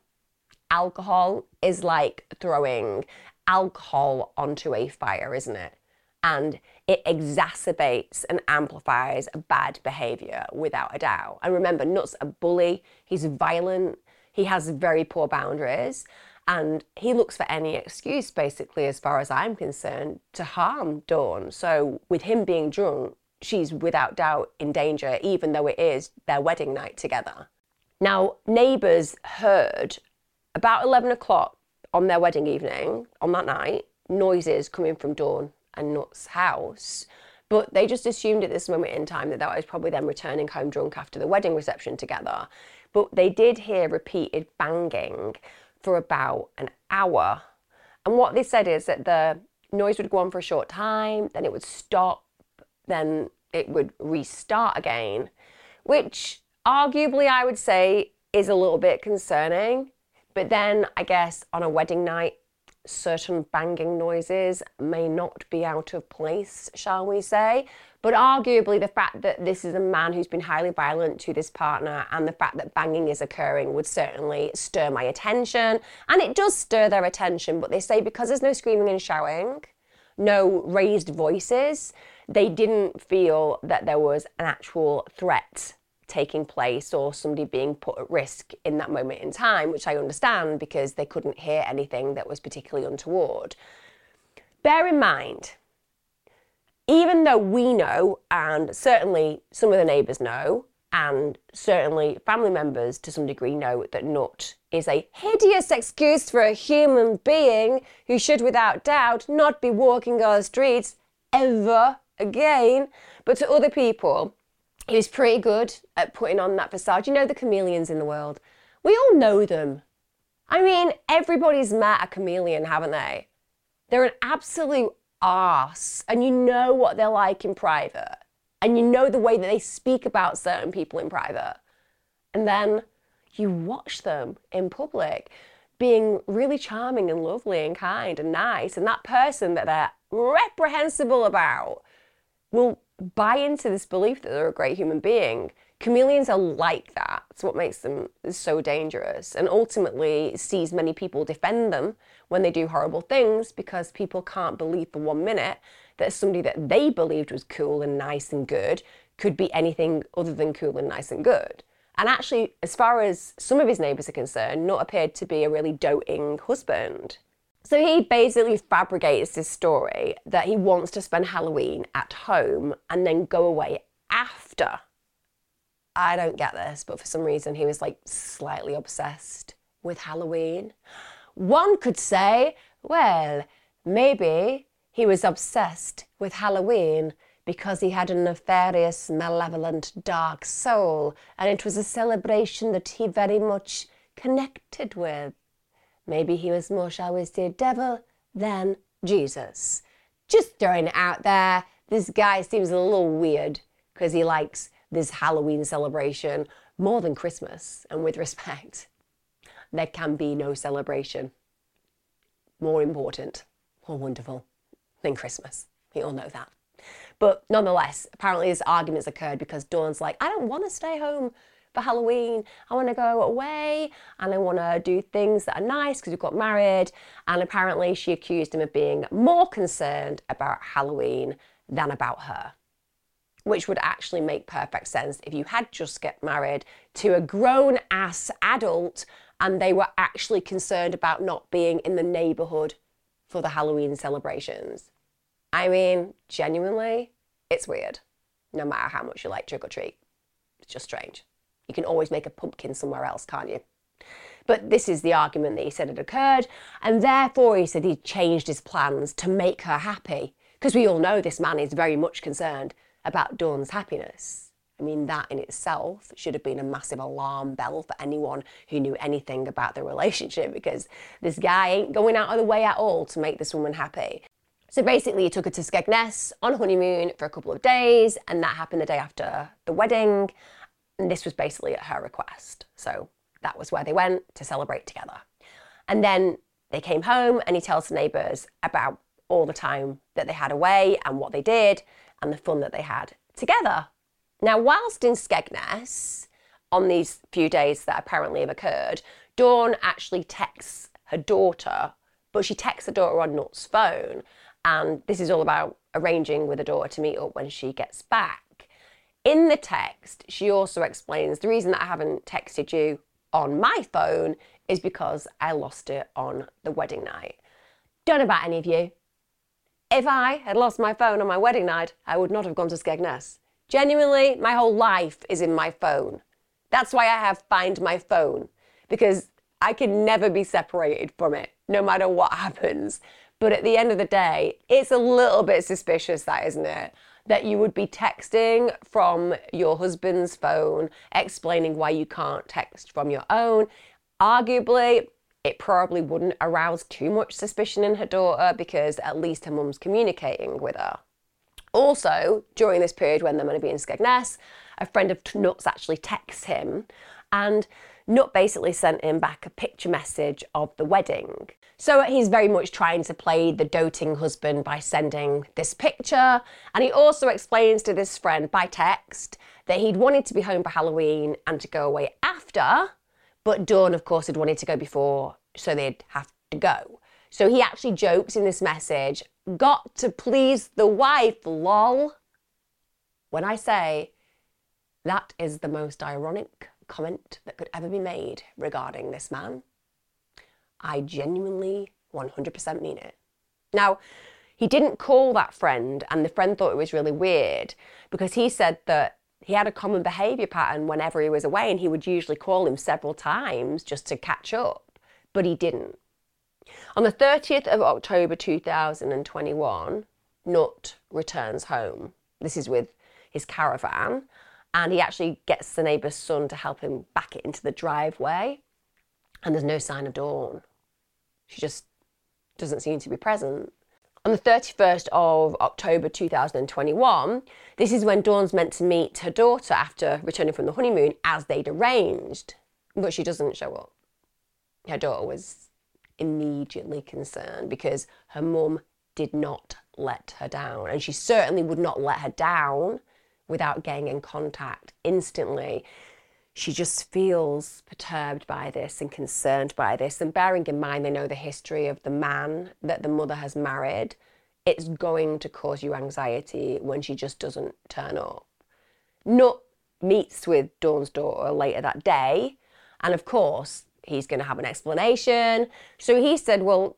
alcohol is like throwing alcohol onto a fire, isn't it? And it exacerbates and amplifies bad behaviour without a doubt. And remember, Nut's a bully, he's violent, he has very poor boundaries, and he looks for any excuse, basically, as far as I'm concerned, to harm Dawn. So with him being drunk, she's without doubt in danger, even though it is their wedding night together. Now, neighbours heard about eleven o'clock on their wedding evening, on that night, noises coming from Dawn and Nut's house. But they just assumed at this moment in time that that was probably them returning home drunk after the wedding reception together. But they did hear repeated banging for about an hour. And what they said is that the noise would go on for a short time, then it would stop, then it would restart again, which arguably I would say is a little bit concerning. But then I guess on a wedding night, certain banging noises may not be out of place, shall we say. But arguably the fact that this is a man who's been highly violent to this partner, and the fact that banging is occurring, would certainly stir my attention. And it does stir their attention, but they say because there's no screaming and shouting, no raised voices, they didn't feel that there was an actual threat taking place or somebody being put at risk in that moment in time, which I understand because they couldn't hear anything that was particularly untoward. Bear in mind, even though we know, and certainly some of the neighbours know, and certainly family members to some degree know, that Nut is a hideous excuse for a human being who should without doubt not be walking our streets ever again, but to other people, he was pretty good at putting on that facade. You know the chameleons in the world. We all know them. I mean, everybody's met a chameleon, haven't they? They're an absolute arse, and you know what they're like in private, and you know the way that they speak about certain people in private, and then you watch them in public being really charming and lovely and kind and nice, and that person that they're reprehensible about will buy into this belief that they're a great human being. Chameleons are like that. It's what makes them so dangerous, and ultimately sees many people defend them when they do horrible things, because people can't believe for one minute that somebody that they believed was cool and nice and good could be anything other than cool and nice and good. And actually, as far as some of his neighbours are concerned, Nut appeared to be a really doting husband. So he basically fabricates this story that he wants to spend Halloween at home and then go away after. I don't get this, but for some reason he was like slightly obsessed with Halloween. One could say, well, maybe he was obsessed with Halloween because he had a nefarious, malevolent, dark soul, and it was a celebration that he very much connected with. Maybe he was more, shall we say, devil than Jesus. Just throwing it out there. This guy seems a little weird because he likes this Halloween celebration more than Christmas. And with respect, there can be no celebration more important or wonderful than Christmas. We all know that. But nonetheless, apparently this argument's occurred because Dawn's like, I don't want to stay home for Halloween. I want to go away and I want to do things that are nice because we've got married. And apparently she accused him of being more concerned about Halloween than about her, which would actually make perfect sense if you had just get married to a grown-ass adult and they were actually concerned about not being in the neighbourhood for the Halloween celebrations. I mean, genuinely, it's weird, no matter how much you like trick or treat. It's just strange. You can always make a pumpkin somewhere else, can't you? But this is the argument that he said had occurred, and therefore he said he'd changed his plans to make her happy, because we all know this man is very much concerned about Dawn's happiness. I mean, that in itself should have been a massive alarm bell for anyone who knew anything about the relationship, because this guy ain't going out of the way at all to make this woman happy. So basically he took her to Skegness on honeymoon for a couple of days, and that happened the day after the wedding, and this was basically at her request. So that was where they went to celebrate together. And then they came home and he tells the neighbours about all the time that they had away and what they did and the fun that they had together. Now, whilst in Skegness, on these few days that apparently have occurred, Dawn actually texts her daughter, but she texts her daughter on Nut's phone. And this is all about arranging with her daughter to meet up when she gets back. In the text, she also explains the reason that I haven't texted you on my phone is because I lost it on the wedding night. Don't know about any of you. If I had lost my phone on my wedding night, I would not have gone to Skegness. Genuinely, my whole life is in my phone. That's why I have Find My Phone, because I can never be separated from it, no matter what happens. But at the end of the day, it's a little bit suspicious, that, isn't it? That you would be texting from your husband's phone, explaining why you can't text from your own. Arguably, it probably wouldn't arouse too much suspicion in her daughter because at least her mum's communicating with her. Also, during this period when they're going to be in Skegness, a friend of Nut's actually texts him, and Nut basically sent him back a picture message of the wedding. So he's very much trying to play the doting husband by sending this picture, and he also explains to this friend by text that he'd wanted to be home for Halloween and to go away after, but Dawn, of course, had wanted to go before, so they'd have to go. So he actually jokes in this message, got to please the wife, lol. When I say that is the most ironic comment that could ever be made regarding this man, I genuinely one hundred percent mean it. Now, he didn't call that friend, and the friend thought it was really weird because he said that he had a common behaviour pattern whenever he was away, and he would usually call him several times just to catch up, but he didn't. On the thirtieth of October two thousand twenty-one, Nut returns home. This is with his caravan, and he actually gets the neighbour's son to help him back it into the driveway, and there's no sign of Dawn. She just doesn't seem to be present. On the thirty-first of October two thousand twenty-one, this is when Dawn's meant to meet her daughter after returning from the honeymoon as they'd arranged, but she doesn't show up. Her daughter was immediately concerned because her mum did not let her down, and she certainly would not let her down without getting in contact instantly. She just feels perturbed by this and concerned by this, and bearing in mind they know the history of the man that the mother has married, it's going to cause you anxiety when she just doesn't turn up. Nut meets with Dawn's daughter later that day, and of course he's going to have an explanation. So he said, well,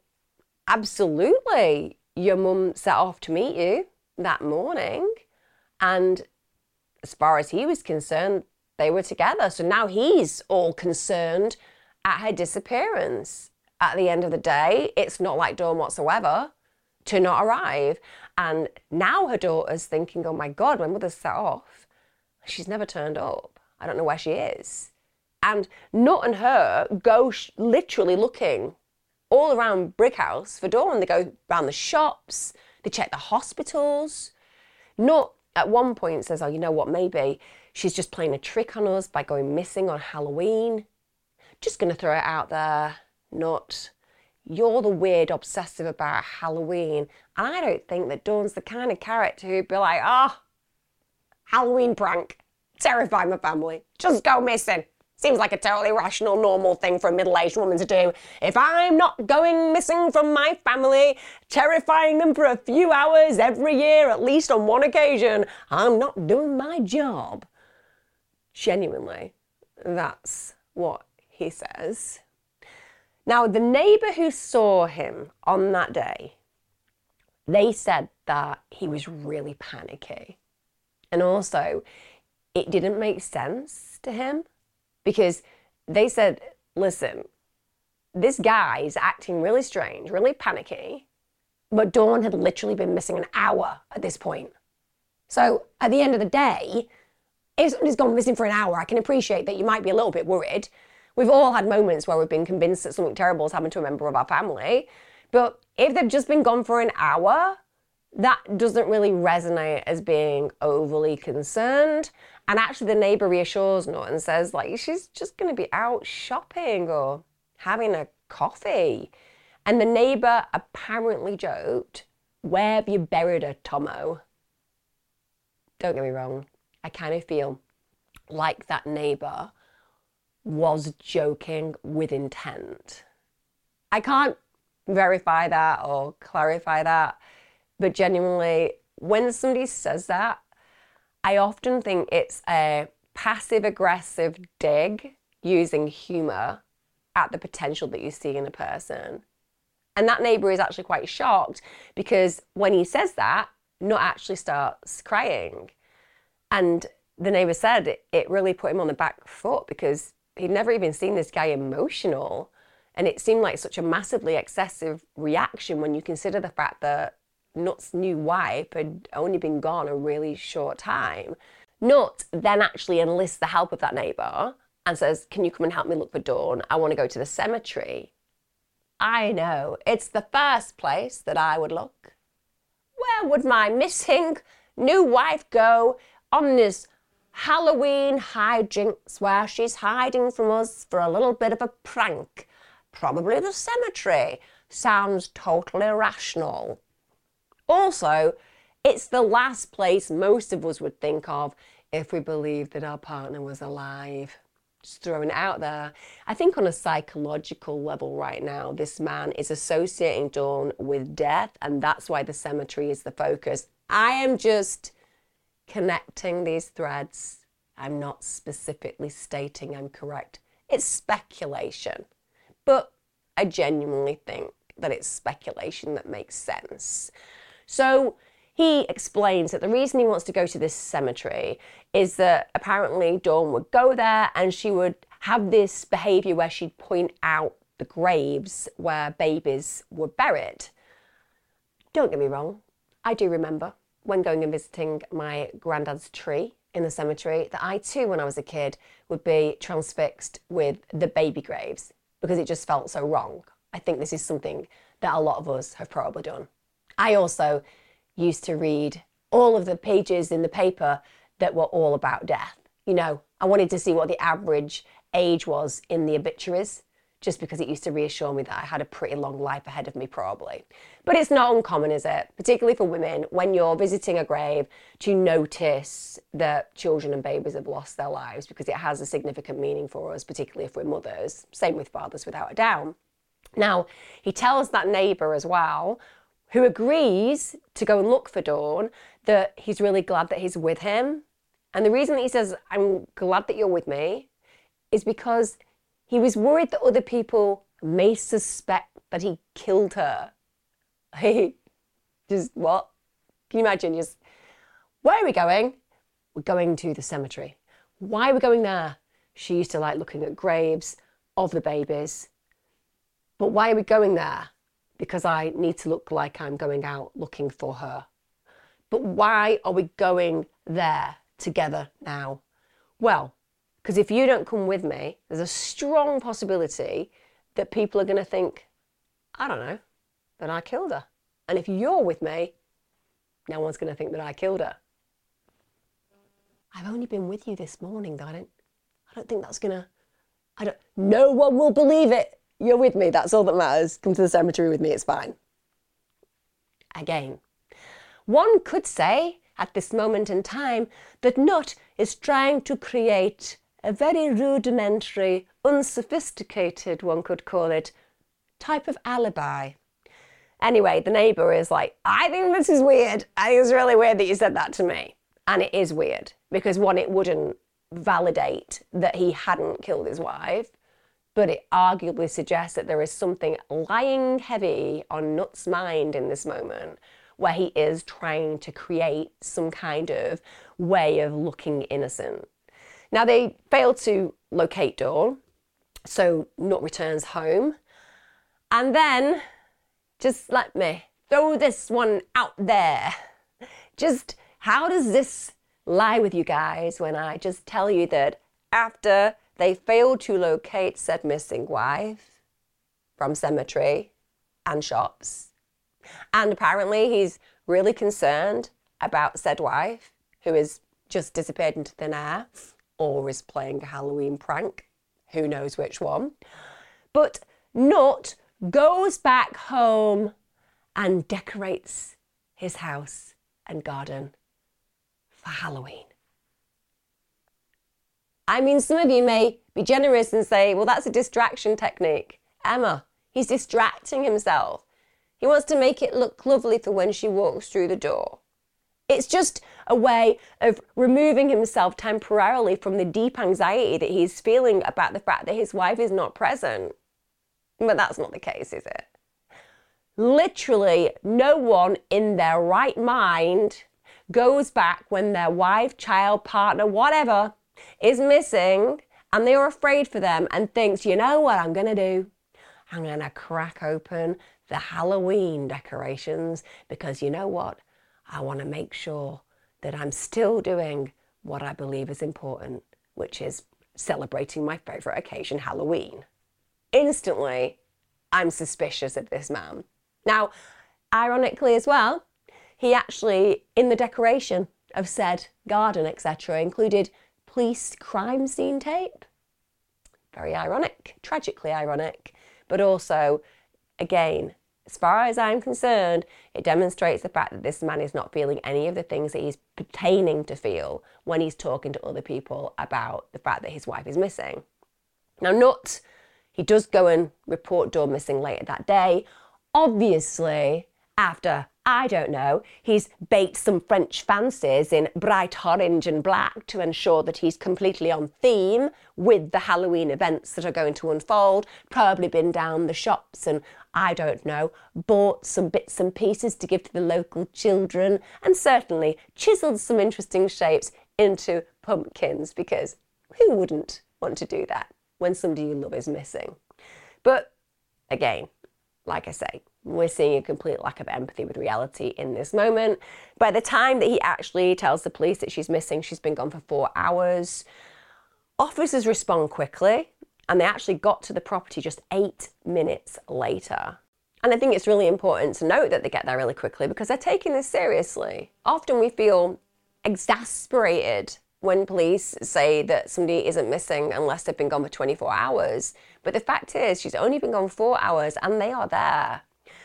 absolutely, your mum set off to meet you that morning, and as far as he was concerned, they were together. So now he's all concerned at her disappearance. At the end of the day, it's not like Dawn whatsoever to not arrive. And now her daughter's thinking, oh my God, my mother's set off. She's never turned up. I don't know where she is. And Nut and her go sh- literally looking all around Brighouse for Dawn. They go around the shops, they check the hospitals. Nut at one point says, oh, you know what, maybe she's just playing a trick on us by going missing on Halloween. Just going to throw it out there, Nut. You're the weird obsessive about Halloween. And I don't think that Dawn's the kind of character who'd be like, oh, Halloween prank. terrify my family. Just go missing. Seems like a totally rational, normal thing for a middle-aged woman to do. If I'm not going missing from my family, terrifying them for a few hours every year, at least on one occasion, I'm not doing my job. Genuinely, that's what he says. Now, the neighbour who saw him on that day, they said that he was really panicky. And also, it didn't make sense to him because they said, listen, this guy is acting really strange, really panicky, but Dawn had literally been missing an hour at this point. So at the end of the day, if somebody's gone missing for an hour, I can appreciate that you might be a little bit worried. We've all had moments where we've been convinced that something terrible has happened to a member of our family. But if they've just been gone for an hour, that doesn't really resonate as being overly concerned. And actually the neighbour reassures Norton and says, like, she's just going to be out shopping or having a coffee. And the neighbour apparently joked, where have you buried her, Tomo? Don't get me wrong. I kind of feel like that neighbour was joking with intent. I can't verify that or clarify that, but genuinely, when somebody says that, I often think it's a passive-aggressive dig using humour at the potential that you see in a person. And that neighbour is actually quite shocked because when he says that, Nut actually starts crying. And the neighbour said it, it really put him on the back foot because he'd never even seen this guy emotional. And it seemed like such a massively excessive reaction when you consider the fact that Nut's new wife had only been gone a really short time. Nut then actually enlists the help of that neighbour and says, can you come and help me look for Dawn? I want to go to the cemetery. I know, it's the first place that I would look. Where would my missing new wife go on this Halloween hijinks where she's hiding from us for a little bit of a prank? Probably the cemetery. Sounds totally rational. Also, it's the last place most of us would think of if we believed that our partner was alive. Just throwing it out there. I think on a psychological level right now, this man is associating Dawn with death, and that's why the cemetery is the focus. I am just connecting these threads. I'm not specifically stating I'm correct. It's speculation. But I genuinely think that it's speculation that makes sense. So he explains that the reason he wants to go to this cemetery is that apparently Dawn would go there and she would have this behaviour where she'd point out the graves where babies were buried. Don't get me wrong, I do remember when going and visiting my granddad's tree in the cemetery that I too, when I was a kid, would be transfixed with the baby graves because it just felt so wrong. I think this is something that a lot of us have probably done. I also used to read all of the pages in the paper that were all about death. You know, I wanted to see what the average age was in the obituaries, just because it used to reassure me that I had a pretty long life ahead of me probably. But it's not uncommon, is it? Particularly for women, when you're visiting a grave, to notice that children and babies have lost their lives, because it has a significant meaning for us, particularly if we're mothers. Same with fathers, without a doubt. Now, he tells that neighbour as well, who agrees to go and look for Dawn, that he's really glad that he's with him. And the reason that he says, I'm glad that you're with me, is because he was worried that other people may suspect that he killed her. Hey, just what? Can you imagine? Just, where are we going? We're going to the cemetery. Why are we going there? She used to like looking at graves of the babies. But why are we going there? Because I need to look like I'm going out looking for her. But why are we going there together now? Well, because if you don't come with me, there's a strong possibility that people are going to think, I don't know, that I killed her. And if you're with me, no one's going to think that I killed her. I've only been with you this morning, though. I don't, I don't think that's going to, I don't, no one will believe it. You're with me, that's all that matters. Come to the cemetery with me, it's fine. Again, one could say at this moment in time that Nutt is trying to create a very rudimentary, unsophisticated, one could call it, type of alibi. Anyway, the neighbour is like, I think this is weird. I think it's really weird that you said that to me. And it is weird because, one, it wouldn't validate that he hadn't killed his wife, but it arguably suggests that there is something lying heavy on Nutt's mind in this moment where he is trying to create some kind of way of looking innocent. Now, they fail to locate Dawn, so Nutt returns home. And then, just let me throw this one out there. Just, how does this lie with you guys when I just tell you that after they failed to locate said missing wife from cemetery and shops, and apparently he's really concerned about said wife, who has just disappeared into thin air, or is playing a Halloween prank, who knows which one. But Nutt goes back home and decorates his house and garden for Halloween. I mean, some of you may be generous and say, well, that's a distraction technique. Emma, he's distracting himself. He wants to make it look lovely for when she walks through the door. It's just a way of removing himself temporarily from the deep anxiety that he's feeling about the fact that his wife is not present. But that's not the case, is it? Literally, no one in their right mind goes back when their wife, child, partner, whatever, is missing and they are afraid for them and thinks, you know what I'm going to do? I'm going to crack open the Halloween decorations because you know what? I want to make sure that I'm still doing what I believe is important, which is celebrating my favourite occasion, Halloween. Instantly, I'm suspicious of this man. Now, ironically as well, he actually, in the decoration of said garden, et cetera, included police crime scene tape. Very ironic, tragically ironic, but also, again, as far as I'm concerned, it demonstrates the fact that this man is not feeling any of the things that he's pertaining to feel when he's talking to other people about the fact that his wife is missing. Now, Nutt, he does go and report Dawn missing later that day. Obviously, after, I don't know, he's baked some French fancies in bright orange and black to ensure that he's completely on theme with the Halloween events that are going to unfold, probably been down the shops and, I don't know, bought some bits and pieces to give to the local children, and certainly chiselled some interesting shapes into pumpkins, because who wouldn't want to do that when somebody you love is missing? But again, like I say, we're seeing a complete lack of empathy with reality in this moment. By the time that he actually tells the police that she's missing, she's been gone for four hours. Officers respond quickly, and they actually got to the property just eight minutes later. And I think it's really important to note that they get there really quickly because they're taking this seriously. Often we feel exasperated when police say that somebody isn't missing unless they've been gone for twenty-four hours. But the fact is, she's only been gone four hours and they are there.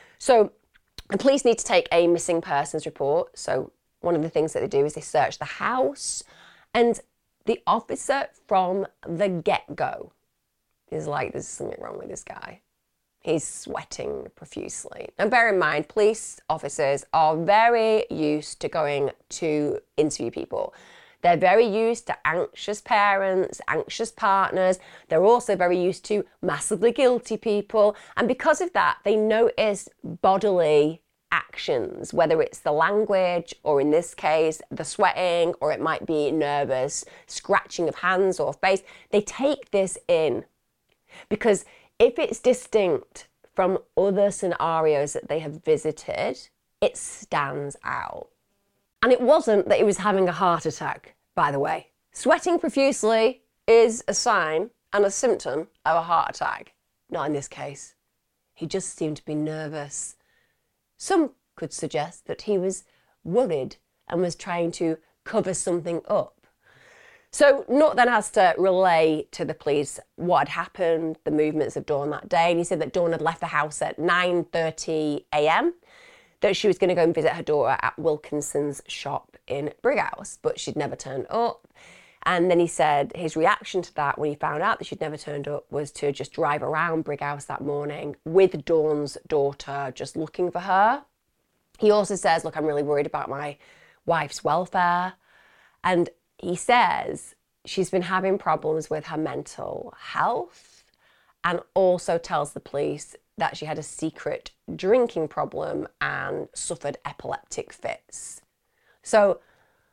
So the police need to take a missing persons report. So one of the things that they do is they search the house, and the officer from the get-go is like, there's something wrong with this guy. He's sweating profusely. And bear in mind, police officers are very used to going to interview people. They're very used to anxious parents, anxious partners. They're also very used to massively guilty people. And because of that, they notice bodily actions, whether it's the language, or in this case, the sweating, or it might be nervous scratching of hands or face. They take this in because if it's distinct from other scenarios that they have visited, it stands out. And it wasn't that he was having a heart attack, by the way. Sweating profusely is a sign and a symptom of a heart attack. Not in this case. He just seemed to be nervous. Some could suggest that he was worried and was trying to cover something up. So Nutt then has to relay to the police what had happened, the movements of Dawn that day, and he said that Dawn had left the house at nine thirty a m. that she was going to go and visit her daughter at Wilkinson's shop in Brighouse, but she'd never turned up. And then he said his reaction to that when he found out that she'd never turned up was to just drive around Brighouse that morning with Dawn's daughter, just looking for her. He also says, look, I'm really worried about my wife's welfare. And he says she's been having problems with her mental health, and also tells the police that she had a secret drinking problem and suffered epileptic fits. So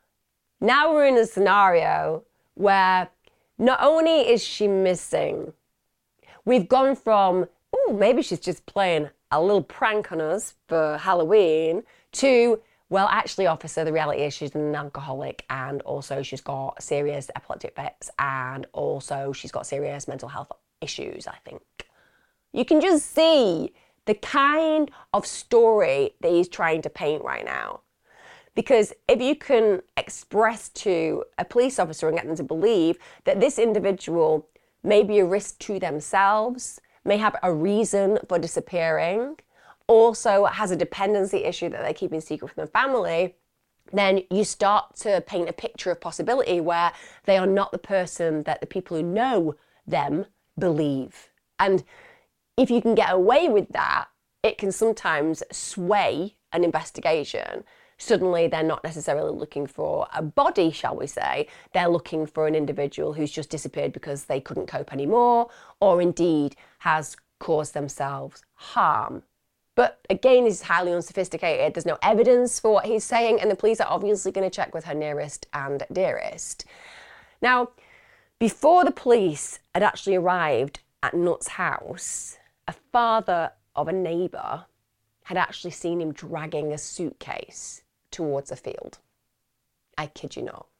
now we're in a scenario where not only is she missing, we've gone from, oh, maybe she's just playing a little prank on us for Halloween, to, well, actually, officer, the reality is she's an alcoholic, and also she's got serious epileptic fits, and also she's got serious mental health issues, I think. You can just see the kind of story that he's trying to paint right now. Because if you can express to a police officer and get them to believe that this individual may be a risk to themselves, may have a reason for disappearing, also has a dependency issue that they're keeping secret from the family, then you start to paint a picture of possibility where they are not the person that the people who know them believe. And if you can get away with that, it can sometimes sway an investigation. Suddenly they're not necessarily looking for a body, shall we say. They're looking for an individual who's just disappeared because they couldn't cope anymore, or indeed has caused themselves harm. But again, he's highly unsophisticated. There's no evidence for what he's saying, and the police are obviously going to check with her nearest and dearest. Now, before the police had actually arrived at Nutt's house, a father of a neighbour had actually seen him dragging a suitcase towards a field. I kid you not.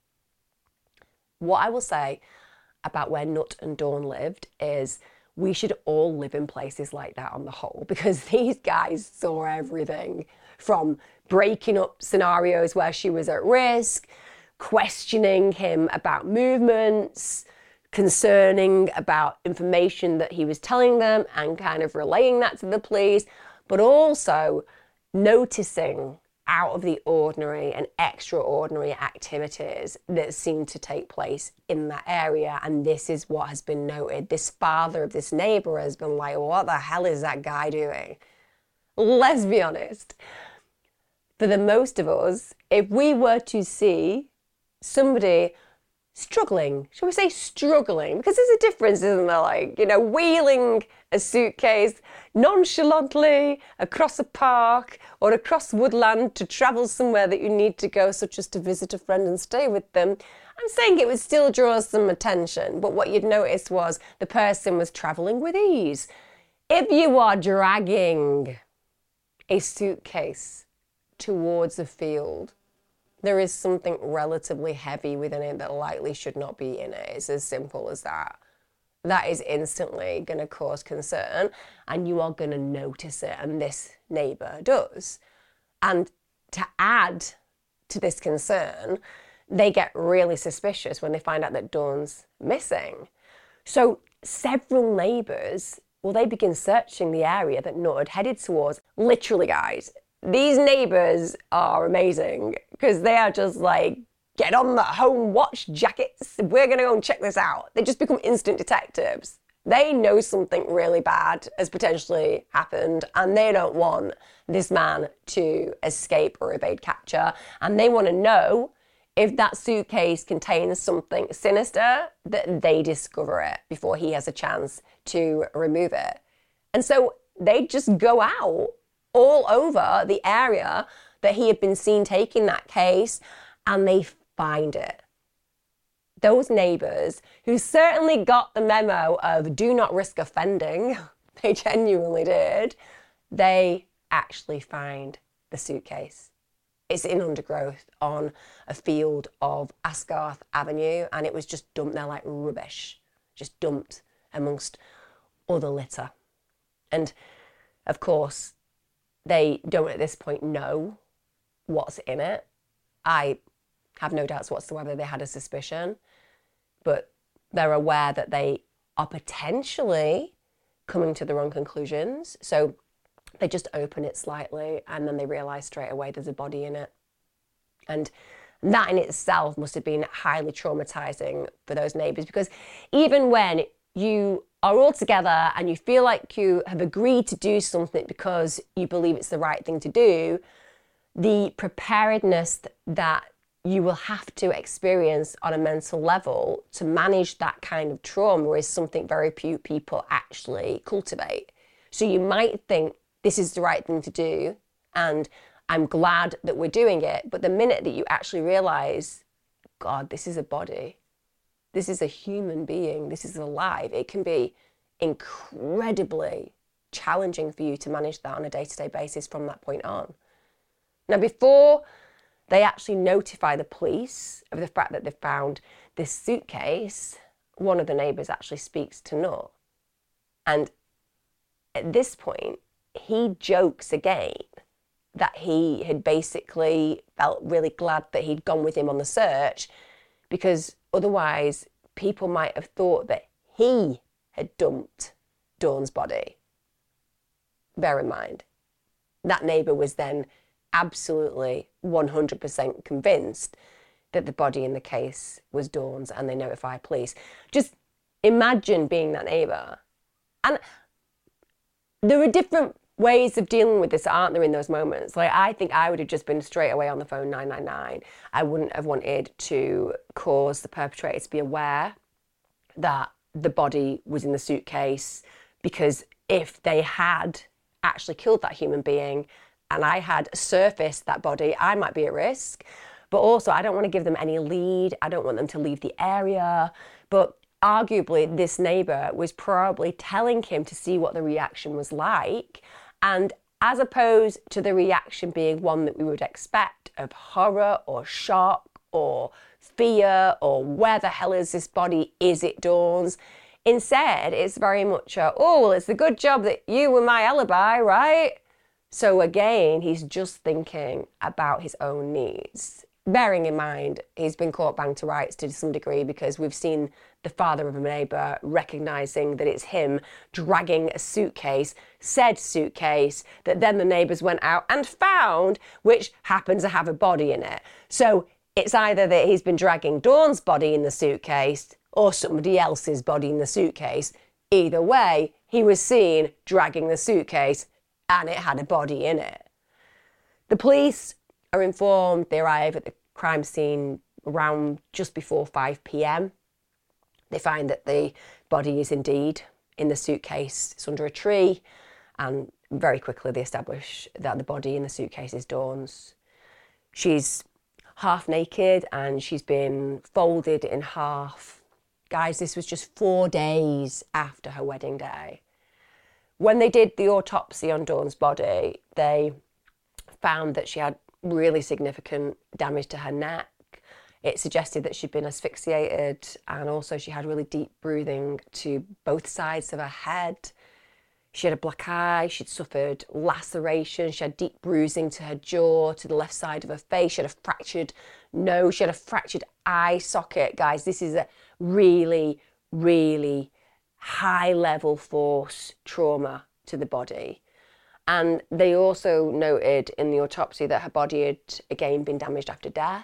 What I will say about where Nutt and Dawn lived is we should all live in places like that on the whole, because these guys saw everything from breaking up scenarios where she was at risk, questioning him about movements, concerning about information that he was telling them and kind of relaying that to the police, but also noticing out of the ordinary and extraordinary activities that seem to take place in that area. And this is what has been noted. This father of this neighbour has been like, what the hell is that guy doing? Let's be honest. For the most of us, if we were to see somebody struggling, shall we say struggling? Because there's a difference, isn't there? Like, you know, wheeling a suitcase nonchalantly across a park or across woodland to travel somewhere that you need to go, such as to visit a friend and stay with them. I'm saying it would still draw some attention, but what you'd notice was the person was travelling with ease. If you are dragging a suitcase towards a field, there is something relatively heavy within it that likely should not be in it. It's as simple as that. That is instantly going to cause concern, and you are going to notice it, and this neighbour does. And to add to this concern, they get really suspicious when they find out that Dawn's missing. So several neighbours, well, they begin searching the area that Nutt had headed towards. Literally, guys, these neighbours are amazing, because they are just like, get on the home watch jackets, we're going to go and check this out. They just become instant detectives. They know something really bad has potentially happened, and they don't want this man to escape or evade capture. And they want to know if that suitcase contains something sinister, that they discover it before he has a chance to remove it. And so they just go out all over the area that he had been seen taking that case, and they find it. Those neighbours, who certainly got the memo of do not risk offending, they genuinely did, they actually find the suitcase. It's in undergrowth on a field of Asgarth Avenue, and it was just dumped there like rubbish, just dumped amongst other litter. And of course, they don't at this point know what's in it. I have no doubts whatsoever they had a suspicion, but they're aware that they are potentially coming to the wrong conclusions. So They just open it slightly and then they realise straight away there's a body in it. And that in itself must have been highly traumatising for those neighbours, because even when you are all together and you feel like you have agreed to do something because you believe it's the right thing to do, the preparedness that you will have to experience on a mental level to manage that kind of trauma is something very few people actually cultivate. So you might think this is the right thing to do and I'm glad that we're doing it, but the minute that you actually realise, God, this is a body, this is a human being, this is alive, it can be incredibly challenging for you to manage that on a day-to-day basis from that point on. Now, before they actually notify the police of the fact that they found this suitcase, one of the neighbours actually speaks to Nut. And at this point, he jokes again that he had basically felt really glad that he'd gone with him on the search, because otherwise people might have thought that he had dumped Dawn's body. Bear in mind, that neighbour was then absolutely one hundred percent convinced that the body in the case was Dawn's, and they notify police. Just imagine being that neighbour. And there are different ways of dealing with this, aren't there, in those moments? Like, I think I would have just been straight away on the phone nine nine nine. I wouldn't have wanted to cause the perpetrator to be aware that the body was in the suitcase, because if they had actually killed that human being and I had surfaced that body, I might be at risk. But also, I don't want to give them any lead. I don't want them to leave the area. But arguably, this neighbour was probably telling him to see what the reaction was like. And as opposed to the reaction being one that we would expect of horror or shock or fear or where the hell is this body? Is it Dawn's? Instead, it's very much a, oh, well, it's a good job that you were my alibi, right? So again, he's just thinking about his own needs. Bearing in mind, he's been caught bang to rights to some degree, because we've seen the father of a neighbour recognising that it's him dragging a suitcase, said suitcase, that then the neighbours went out and found, which happened to have a body in it. So it's either that he's been dragging Dawn's body in the suitcase or somebody else's body in the suitcase. Either way, he was seen dragging the suitcase and it had a body in it. The police are informed. They arrive at the crime scene around just before five p.m. They find that the body is indeed in the suitcase. It's under a tree, and very quickly they establish that the body in the suitcase is Dawn's. She's half naked and she's been folded in half. Guys, this was just four days after her wedding day. When they did the autopsy on Dawn's body, they found that she had really significant damage to her neck. It suggested that she'd been asphyxiated, and also she had really deep bruising to both sides of her head. She had a black eye, she'd suffered lacerations, she had deep bruising to her jaw, to the left side of her face, she had a fractured nose, she had a fractured eye socket. Guys, this is a really, really high level force trauma to the body. And they also noted in the autopsy that her body had again been damaged after death.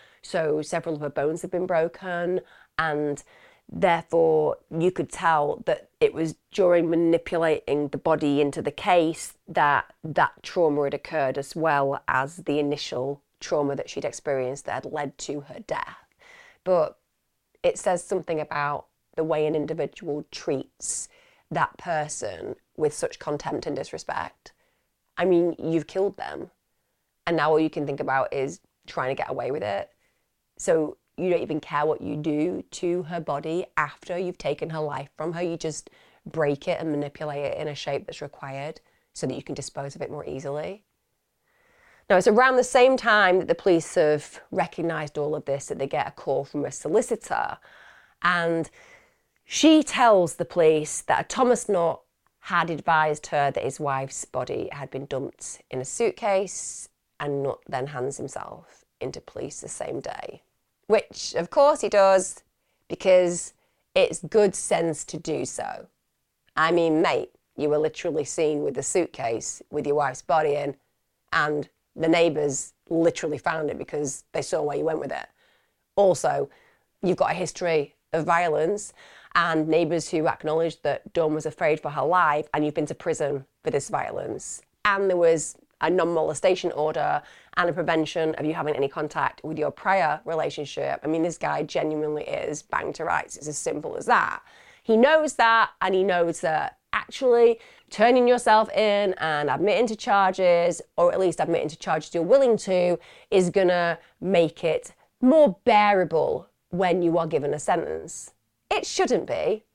So several of her bones had been broken, and therefore you could tell that it was during manipulating the body into the case that that trauma had occurred, as well as the initial trauma that she'd experienced that had led to her death. But it says something about the way an individual treats that person with such contempt and disrespect. I mean, you've killed them, and now all you can think about is trying to get away with it. So you don't even care what you do to her body after you've taken her life from her. You just break it and manipulate it in a shape that's required so that you can dispose of it more easily. Now, it's around the same time that the police have recognised all of this that they get a call from a solicitor, and she tells the police that Thomas Nutt had advised her that his wife's body had been dumped in a suitcase, and Nutt then hands himself into police the same day. Which, of course, he does, because it's good sense to do so. I mean, mate, You were literally seen with the suitcase with your wife's body in, and the neighbours literally found it because they saw where you went with it. Also, you've got a history of violence and neighbours who acknowledged that Dawn was afraid for her life, and you've been to prison for this violence. And there was a non-molestation order and a prevention of you having any contact with your prior relationship. I mean, this guy genuinely is bang to rights. It's as simple as that. He knows that, and he knows that actually turning yourself in and admitting to charges, or at least admitting to charges you're willing to, is gonna make it more bearable when you are given a sentence. It shouldn't be.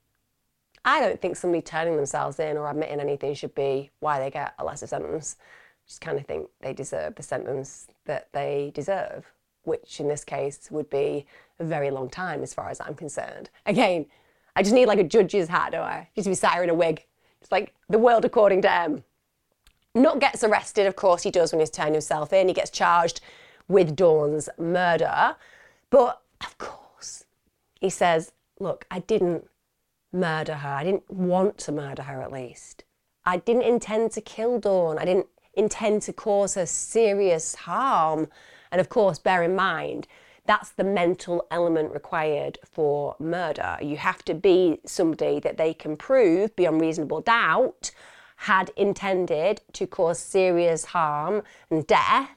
I don't think somebody turning themselves in or admitting anything should be why they get a lesser sentence. I just kind of think they deserve the sentence that they deserve, which in this case would be a very long time as far as I'm concerned. Again, I just need like a judge's hat, don't I? Just to be sat here in a wig. It's like the world according to M. Nutt gets arrested, of course he does when he's turning himself in. He gets charged with Dawn's murder. But of course, he says, look, I didn't murder her. I didn't want to murder her, at least. I didn't intend to kill Dawn. I didn't intend to cause her serious harm. And of course, bear in mind, that's the mental element required for murder. You have to be somebody that they can prove beyond reasonable doubt had intended to cause serious harm and death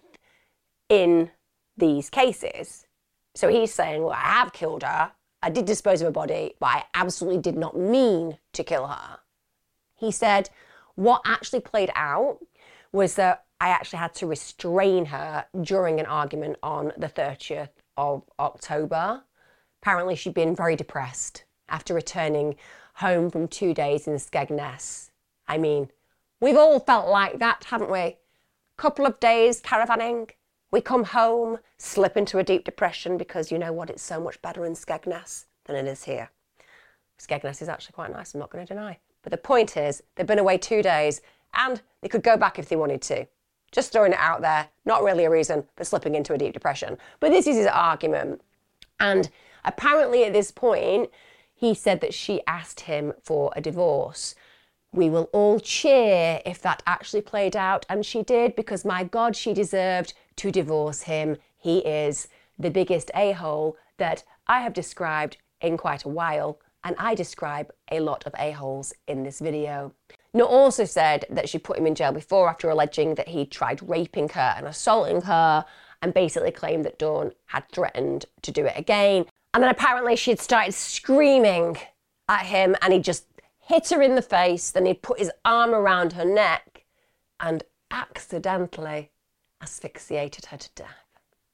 in these cases. So he's saying, well, I have killed her. I did dispose of her body, but I absolutely did not mean to kill her. He said, what actually played out was that I actually had to restrain her during an argument on the thirtieth of October. Apparently she'd been very depressed after returning home from two days in Skegness. I mean, we've all felt like that, haven't we? Couple of days caravanning, we come home, slip into a deep depression because you know what, it's so much better in Skegness than it is here. Skegness is actually quite nice, I'm not going to deny. But the point is, they've been away two days and they could go back if they wanted to. Just throwing it out there, not really a reason for slipping into a deep depression. But this is his argument. And apparently at this point, he said that she asked him for a divorce. We will all cheer if that actually played out, and she did, because my God, she deserved to divorce him. He is the biggest a-hole that I have described in quite a while, and I describe a lot of a-holes in this video. Nutt also said that she put him in jail before after alleging that he tried raping her and assaulting her, and basically claimed that Dawn had threatened to do it again. And then apparently she'd started screaming at him and he just hit her in the face, then he'd put his arm around her neck and accidentally asphyxiated her to death.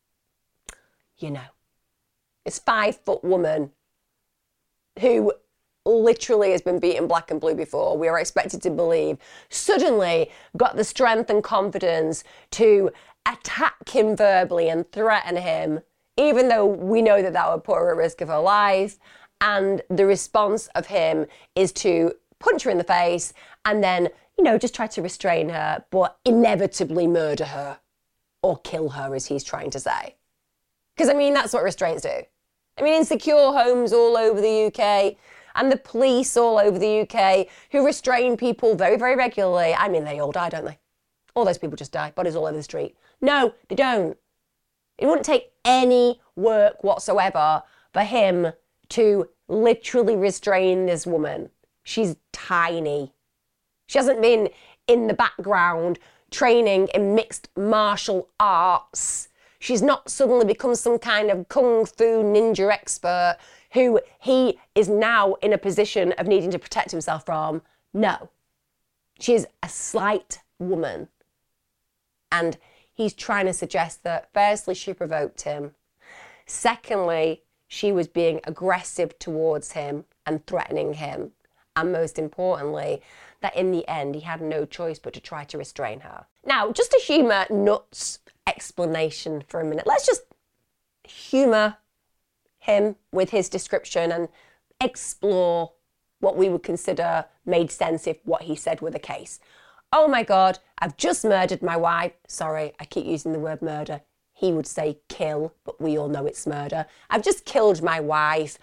You know, this five foot woman who literally has been beaten black and blue before, we are expected to believe, suddenly got the strength and confidence to attack him verbally and threaten him, even though we know that that would put her at risk of her life. And the response of him is to punch her in the face and then, you know, just try to restrain her, but inevitably murder her or kill her, as he's trying to say. Because, I mean, that's what restraints do. I mean, insecure homes all over the U K and the police all over the U K who restrain people very, very regularly. I mean, they all die, don't they? All those people just die, bodies all over the street. No, they don't. It wouldn't take any work whatsoever for him to literally restrain this woman. She's tiny. She hasn't been in the background training in mixed martial arts. She's not suddenly become some kind of kung fu ninja expert who he is now in a position of needing to protect himself from. No. She is a slight woman. And he's trying to suggest that firstly, she provoked him. Secondly, she was being aggressive towards him and threatening him. And most importantly, that in the end, he had no choice but to try to restrain her. Now, just to humour Nutt's explanation for a minute, let's just humour him with his description and explore what we would consider made sense if what he said were the case. Oh my God, I've just murdered my wife. Sorry, I keep using the word murder. He would say kill, but we all know it's murder. I've just killed my wife.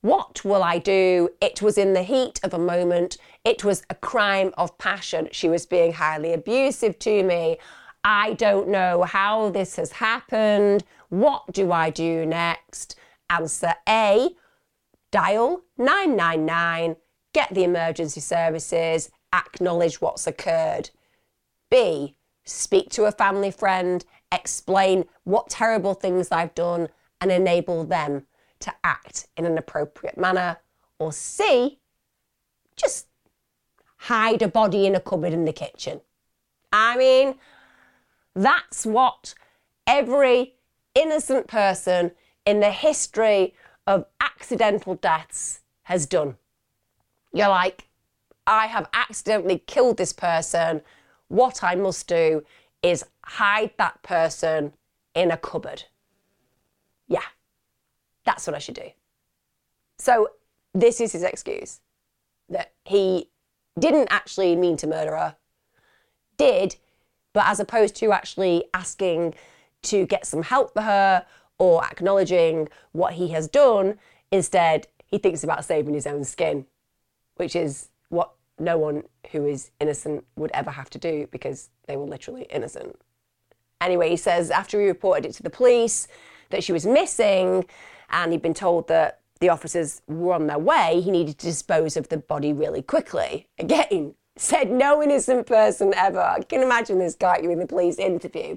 What will I do? It was in the heat of a moment. It was a crime of passion. She was being highly abusive to me. I don't know how this has happened. What do I do next? Answer A, dial nine nine nine, get the emergency services, acknowledge what's occurred. B, speak to a family friend, explain what terrible things I've done and enable them to act in an appropriate manner. Or C, just hide a body in a cupboard in the kitchen. I mean, that's what every innocent person in the history of accidental deaths has done. You're like, I have accidentally killed this person. What I must do is hide that person in a cupboard. Yeah, that's what I should do. So this is his excuse, that he didn't actually mean to murder her, did, but as opposed to actually asking to get some help for her or acknowledging what he has done, instead he thinks about saving his own skin, which is what no one who is innocent would ever have to do because they were literally innocent. Anyway, he says after he reported it to the police that she was missing and he'd been told that the officers were on their way, he needed to dispose of the body really quickly. Again, said no innocent person ever. I can imagine this guy you in the police interview.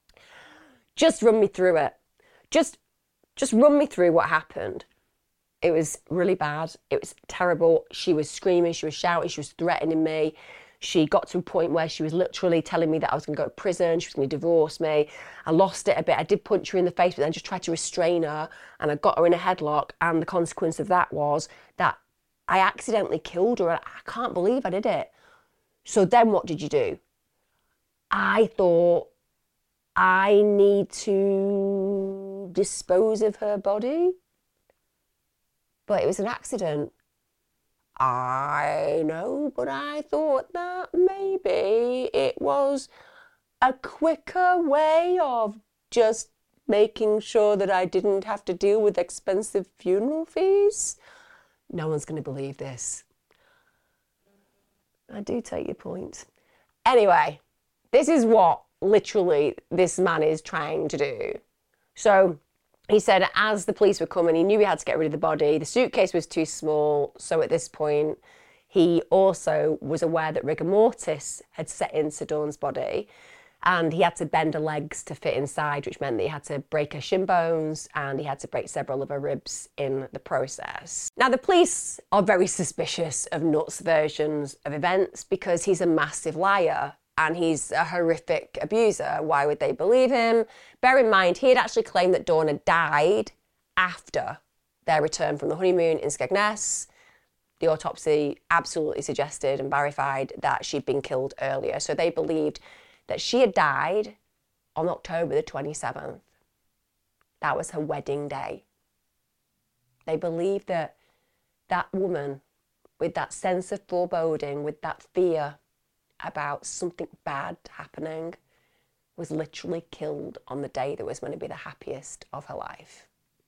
Just run me through it. Just, just run me through what happened. It was really bad. It was terrible. She was screaming, she was shouting, she was threatening me. She got to a point where she was literally telling me that I was going to go to prison, she was going to divorce me. I lost it a bit. I did punch her in the face, but then just tried to restrain her, and I got her in a headlock, and the consequence of that was that I accidentally killed her. I can't believe I did it. So then what did you do? I thought, I need to dispose of her body. But it was an accident. I know, but I thought that maybe it was a quicker way of just making sure that I didn't have to deal with expensive funeral fees. No one's going to believe this. I do take your point. Anyway, this is what literally this man is trying to do. So he said as the police were coming, he knew he had to get rid of the body. The suitcase was too small. So at this point, he also was aware that rigor mortis had set into Dawn's body and he had to bend her legs to fit inside, which meant that he had to break her shin bones and he had to break several of her ribs in the process. Now, the police are very suspicious of Nutt's versions of events because he's a massive liar and he's a horrific abuser. Why would they believe him? Bear in mind, he had actually claimed that Dawn had died after their return from the honeymoon in Skegness. The autopsy absolutely suggested and verified that she'd been killed earlier. So they believed that she had died on October the twenty-seventh. That was her wedding day. They believed that that woman, with that sense of foreboding, with that fear about something bad happening, was literally killed on the day that was going to be the happiest of her life.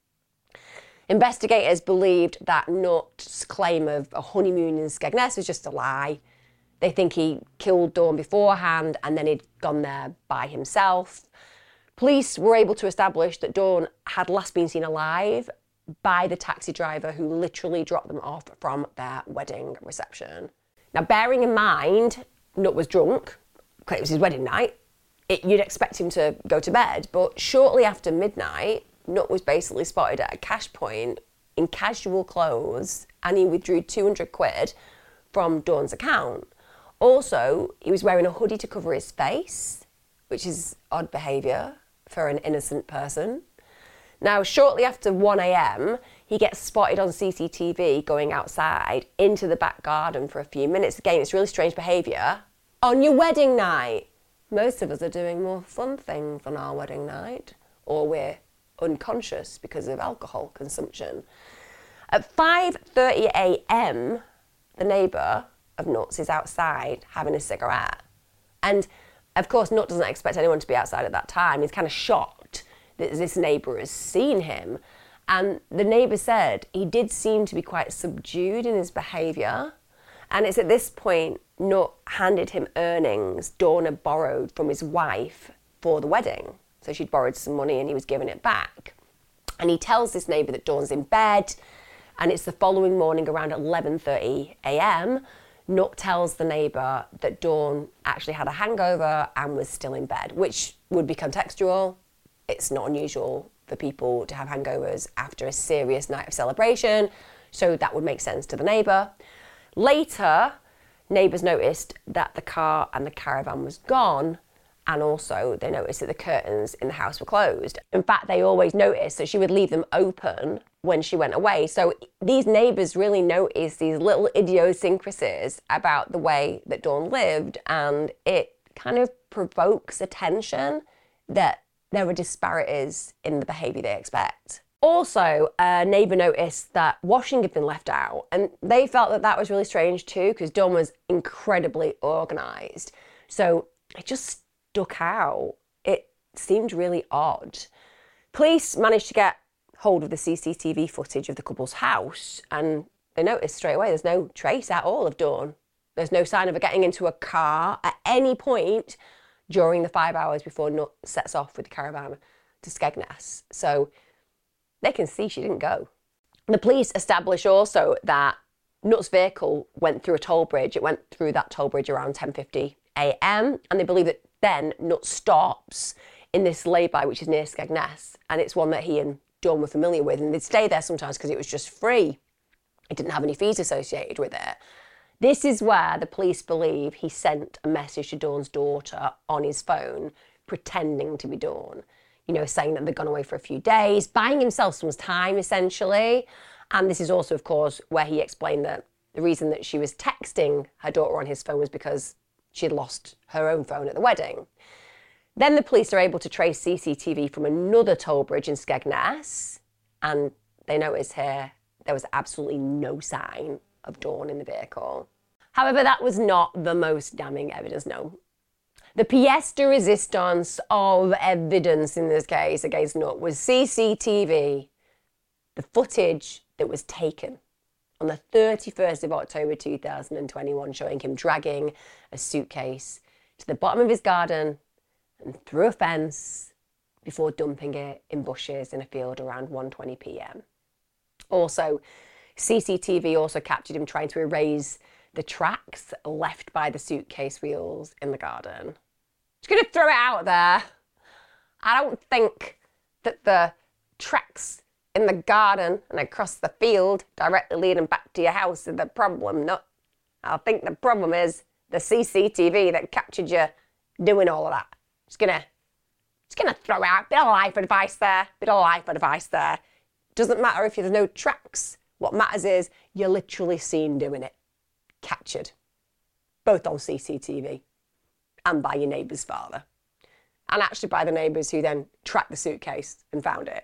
Investigators believed that Nutt's claim of a honeymoon in Skegness was just a lie. They think he killed Dawn beforehand and then he'd gone there by himself. Police were able to establish that Dawn had last been seen alive by the taxi driver who literally dropped them off from their wedding reception. Now, bearing in mind, Nutt was drunk, because it was his wedding night, it, you'd expect him to go to bed, but shortly after midnight, Nutt was basically spotted at a cash point in casual clothes and he withdrew two hundred quid from Dawn's account. Also, he was wearing a hoodie to cover his face, which is odd behaviour for an innocent person. Now, shortly after one a.m, he gets spotted on C C T V going outside into the back garden for a few minutes. Again, it's really strange behaviour. On your wedding night, most of us are doing more fun things on our wedding night, or we're unconscious because of alcohol consumption. At five thirty a.m, the neighbour of Nutt's is outside having a cigarette. And of course, Nutt doesn't expect anyone to be outside at that time. He's kind of shocked that this neighbour has seen him. And the neighbour said he did seem to be quite subdued in his behaviour. And it's at this point Nutt handed him earnings Dawn had borrowed from his wife for the wedding. So she'd borrowed some money and he was giving it back. And he tells this neighbour that Dawn's in bed, and it's the following morning around eleven thirty a.m. Nutt tells the neighbour that Dawn actually had a hangover and was still in bed, which would be contextual. It's not unusual for people to have hangovers after a serious night of celebration, so that would make sense to the neighbour. Later, neighbours noticed that the car and the caravan was gone, and also they noticed that the curtains in the house were closed. In fact, they always noticed that she would leave them open when she went away. So these neighbours really noticed these little idiosyncrasies about the way that Dawn lived, and it kind of provokes attention that there were disparities in the behaviour they expect. Also, a neighbour noticed that washing had been left out, and they felt that that was really strange too, because Dawn was incredibly organised. So it just stuck out. It seemed really odd. Police managed to get hold of the C C T V footage of the couple's house, and they noticed straight away there's no trace at all of Dawn. There's no sign of her getting into a car at any point during the five hours before Nutt sets off with the caravan to Skegness. So they can see she didn't go. The police establish also that Nutt's vehicle went through a toll bridge. It went through that toll bridge around ten fifty a.m. and they believe that then Nutt stops in this lay-by which is near Skegness, and it's one that he and Dawn were familiar with, and they'd stay there sometimes because it was just free. It didn't have any fees associated with it. This is where the police believe he sent a message to Dawn's daughter on his phone, pretending to be Dawn. You know, saying that they'd gone away for a few days, buying himself some time, essentially. And this is also, of course, where he explained that the reason that she was texting her daughter on his phone was because she'd lost her own phone at the wedding. Then the police are able to trace C C T V from another toll bridge in Skegness, and they notice here there was absolutely no sign of Dawn in the vehicle. However, that was not the most damning evidence, no. The pièce de résistance of evidence in this case against Nutt was C C T V, the footage that was taken on the thirty-first of October two thousand twenty-one, showing him dragging a suitcase to the bottom of his garden and through a fence before dumping it in bushes in a field around one twenty p.m. Also, C C T V also captured him trying to erase the tracks left by the suitcase wheels in the garden. Just going to throw it out there. I don't think that the tracks in the garden and across the field directly leading back to your house are the problem. No, I think the problem is the C C T V that captured you doing all of that. Just gonna, just gonna throw out a bit of life advice there. Bit of life advice there. Doesn't matter if there's no tracks. What matters is you're literally seen doing it. Captured. Both on C C T V and by your neighbour's father. And actually by the neighbours who then tracked the suitcase and found it.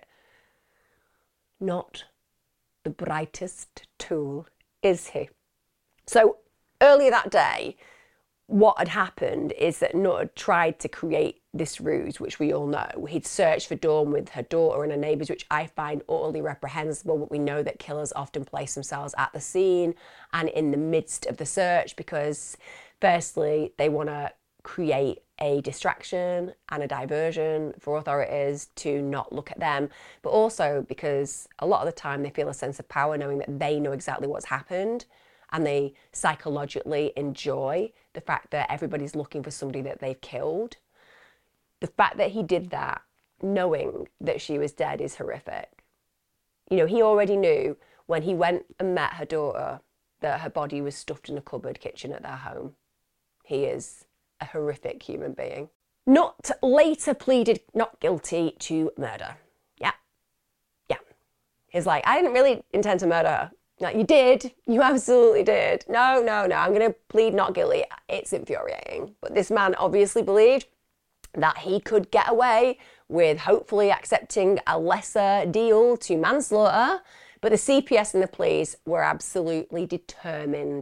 Not the brightest tool, is he? So earlier that day, what had happened is that Nutt had tried to create this ruse, which we all know. He'd searched for Dawn with her daughter and her neighbours, which I find utterly reprehensible, but we know that killers often place themselves at the scene and in the midst of the search because, firstly, they want to create a distraction and a diversion for authorities to not look at them, but also because a lot of the time they feel a sense of power knowing that they know exactly what's happened, and they psychologically enjoy the fact that everybody's looking for somebody that they've killed. The fact that he did that, knowing that she was dead, is horrific. You know, he already knew when he went and met her daughter that her body was stuffed in a cupboard kitchen at their home. He is a horrific human being. Nutt later pleaded not guilty to murder. Yeah. Yeah. He's like, I didn't really intend to murder her. Like, you did. You absolutely did. No, no, no. I'm going to plead not guilty. It's infuriating. But this man obviously believed that he could get away with hopefully accepting a lesser deal to manslaughter. But the C P S and the police were absolutely determined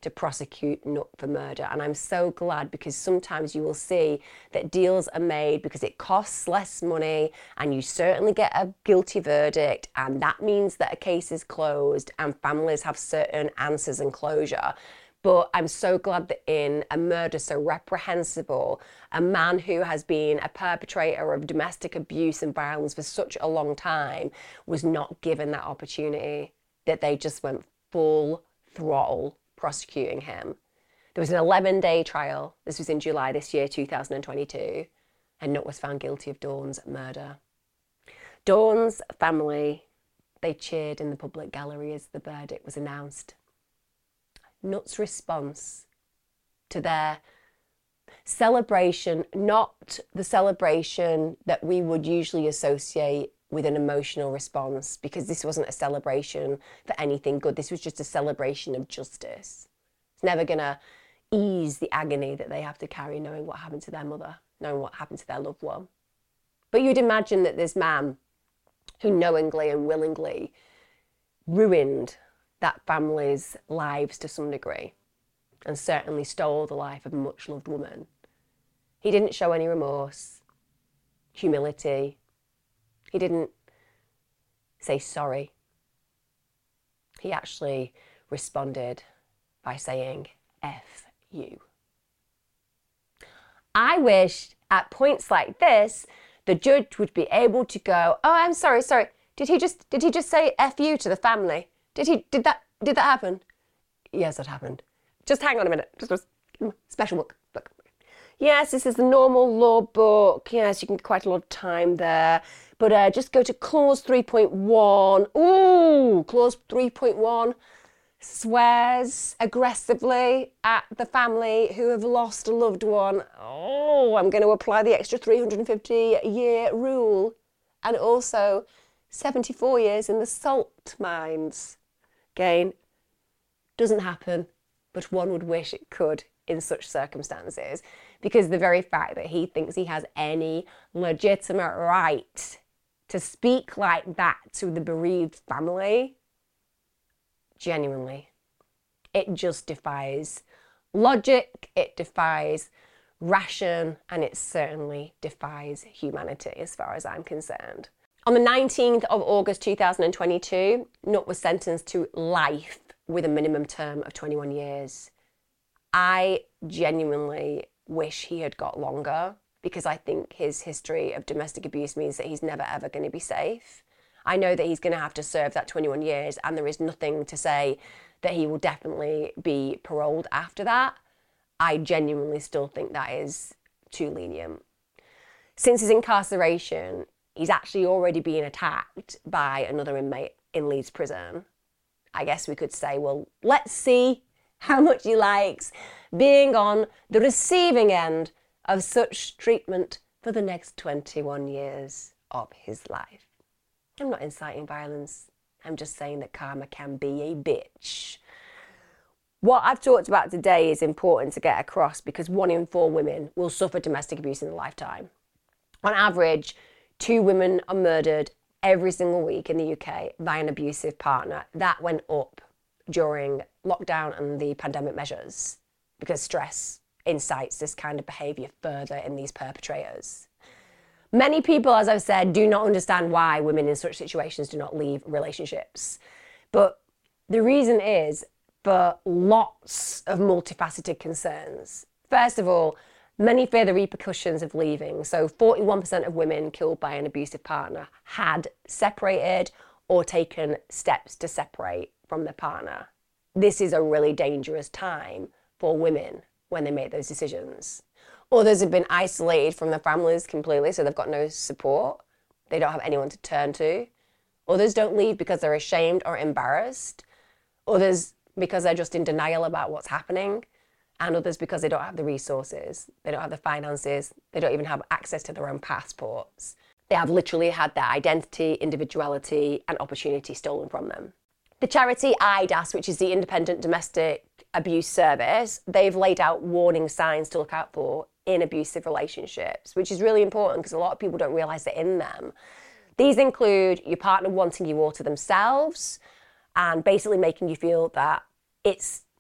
to prosecute Nutt for murder. And I'm so glad, because sometimes you will see that deals are made because it costs less money and you certainly get a guilty verdict, and that means that a case is closed and families have certain answers and closure. But I'm so glad that in a murder so reprehensible, a man who has been a perpetrator of domestic abuse and violence for such a long time was not given that opportunity, that they just went full throttle prosecuting him. There was an eleven-day trial. This was in July this year, two thousand twenty-two, and Nutt was found guilty of Dawn's murder. Dawn's family, they cheered in the public gallery as the verdict was announced. Nutt's response to their celebration, not the celebration that we would usually associate with an emotional response, because this wasn't a celebration for anything good. This was just a celebration of justice. It's never going to ease the agony that they have to carry knowing what happened to their mother, knowing what happened to their loved one. But you'd imagine that this man who knowingly and willingly ruined that family's lives to some degree, and certainly stole the life of a much loved woman, he didn't show any remorse, humility. He didn't say sorry. He actually responded by saying, F you. I wish at points like this, the judge would be able to go, oh, I'm sorry, sorry. Did he just, did he just say F you to the family? Did he, did that, did that happen? Yes, that happened. Just hang on a minute. Just a special book. book. Yes, this is the normal law book. Yes, you can get quite a lot of time there. But uh, just go to clause three point one. Ooh, clause three point one swears aggressively at the family who have lost a loved one. Oh, I'm going to apply the extra three hundred fifty year rule. And also seventy-four years in the salt mines. Again, doesn't happen, but one would wish it could in such circumstances, because the very fact that he thinks he has any legitimate right to speak like that to the bereaved family, genuinely, it just defies logic, it defies ration, and it certainly defies humanity as far as I'm concerned. On the nineteenth of August two thousand twenty-two, Nutt was sentenced to life with a minimum term of twenty-one years. I genuinely wish he had got longer, because I think his history of domestic abuse means that he's never ever going to be safe. I know that he's going to have to serve that twenty-one years, and there is nothing to say that he will definitely be paroled after that. I genuinely still think that is too lenient. Since his incarceration, he's actually already been attacked by another inmate in Leeds prison. I guess we could say, well, let's see how much he likes being on the receiving end of such treatment for the next twenty-one years of his life. I'm not inciting violence. I'm just saying that karma can be a bitch. What I've talked about today is important to get across, because one in four women will suffer domestic abuse in a lifetime. On average, two women are murdered every single week in the U K by an abusive partner. That went up during lockdown and the pandemic measures, because stress incites this kind of behaviour further in these perpetrators. Many people, as I've said, do not understand why women in such situations do not leave relationships. But the reason is for lots of multifaceted concerns. First of all, many fear the repercussions of leaving. So forty-one percent of women killed by an abusive partner had separated or taken steps to separate from their partner. This is a really dangerous time for women when they make those decisions. Others have been isolated from their families completely, so they've got no support. They don't have anyone to turn to. Others don't leave because they're ashamed or embarrassed. Others because they're just in denial about what's happening. And others because they don't have the resources, they don't have the finances, they don't even have access to their own passports. They have literally had their identity, individuality, and opportunity stolen from them. The charity I D A S, which is the Independent Domestic Abuse Service, they've laid out warning signs to look out for in abusive relationships, which is really important because a lot of people don't realise they're in them. These include your partner wanting you all to themselves and basically making you feel that it's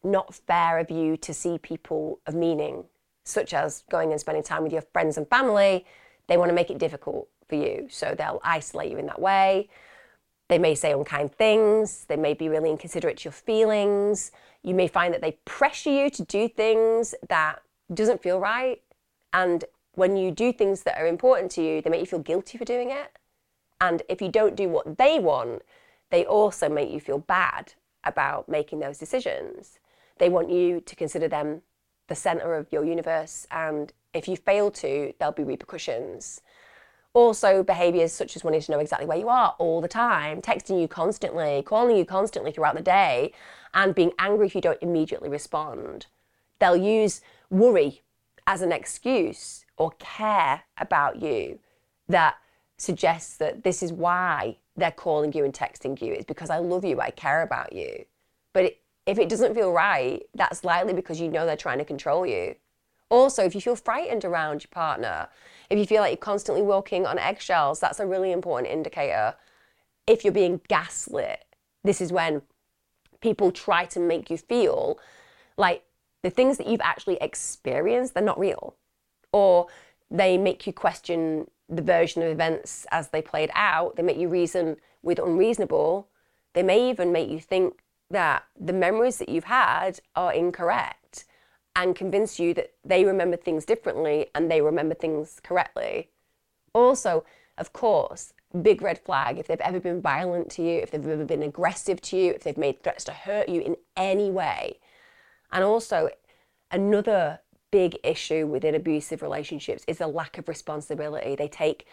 not fair of you to see people of meaning, such as going and spending time with your friends and family. They want to make it difficult for you, so they'll isolate you in that way. They may say unkind things. They may be really inconsiderate to your feelings. You may find that they pressure you to do things that doesn't feel right. And when you do things that are important to you, they make you feel guilty for doing it. And if you don't do what they want, they also make you feel bad about making those decisions. They want you to consider them the center of your universe. And if you fail to, there'll be repercussions. Also, behaviors such as wanting to know exactly where you are all the time, texting you constantly, calling you constantly throughout the day, and being angry if you don't immediately respond. They'll use worry as an excuse or care about you that suggests that this is why they're calling you and texting you. It's because I love you, I care about you. But if it doesn't feel right, that's likely because you know they're trying to control you. Also, if you feel frightened around your partner, if you feel like you're constantly walking on eggshells, that's a really important indicator. If you're being gaslit, this is when people try to make you feel like the things that you've actually experienced, they're not real. Or they make you question the version of events as they played out. They make you reason with unreasonable. They may even make you think that the memories that you've had are incorrect, and convince you that they remember things differently and they remember things correctly. Also, of course, big red flag, if they've ever been violent to you, if they've ever been aggressive to you, if they've made threats to hurt you in any way. And also, another big issue within abusive relationships is a lack of responsibility. They take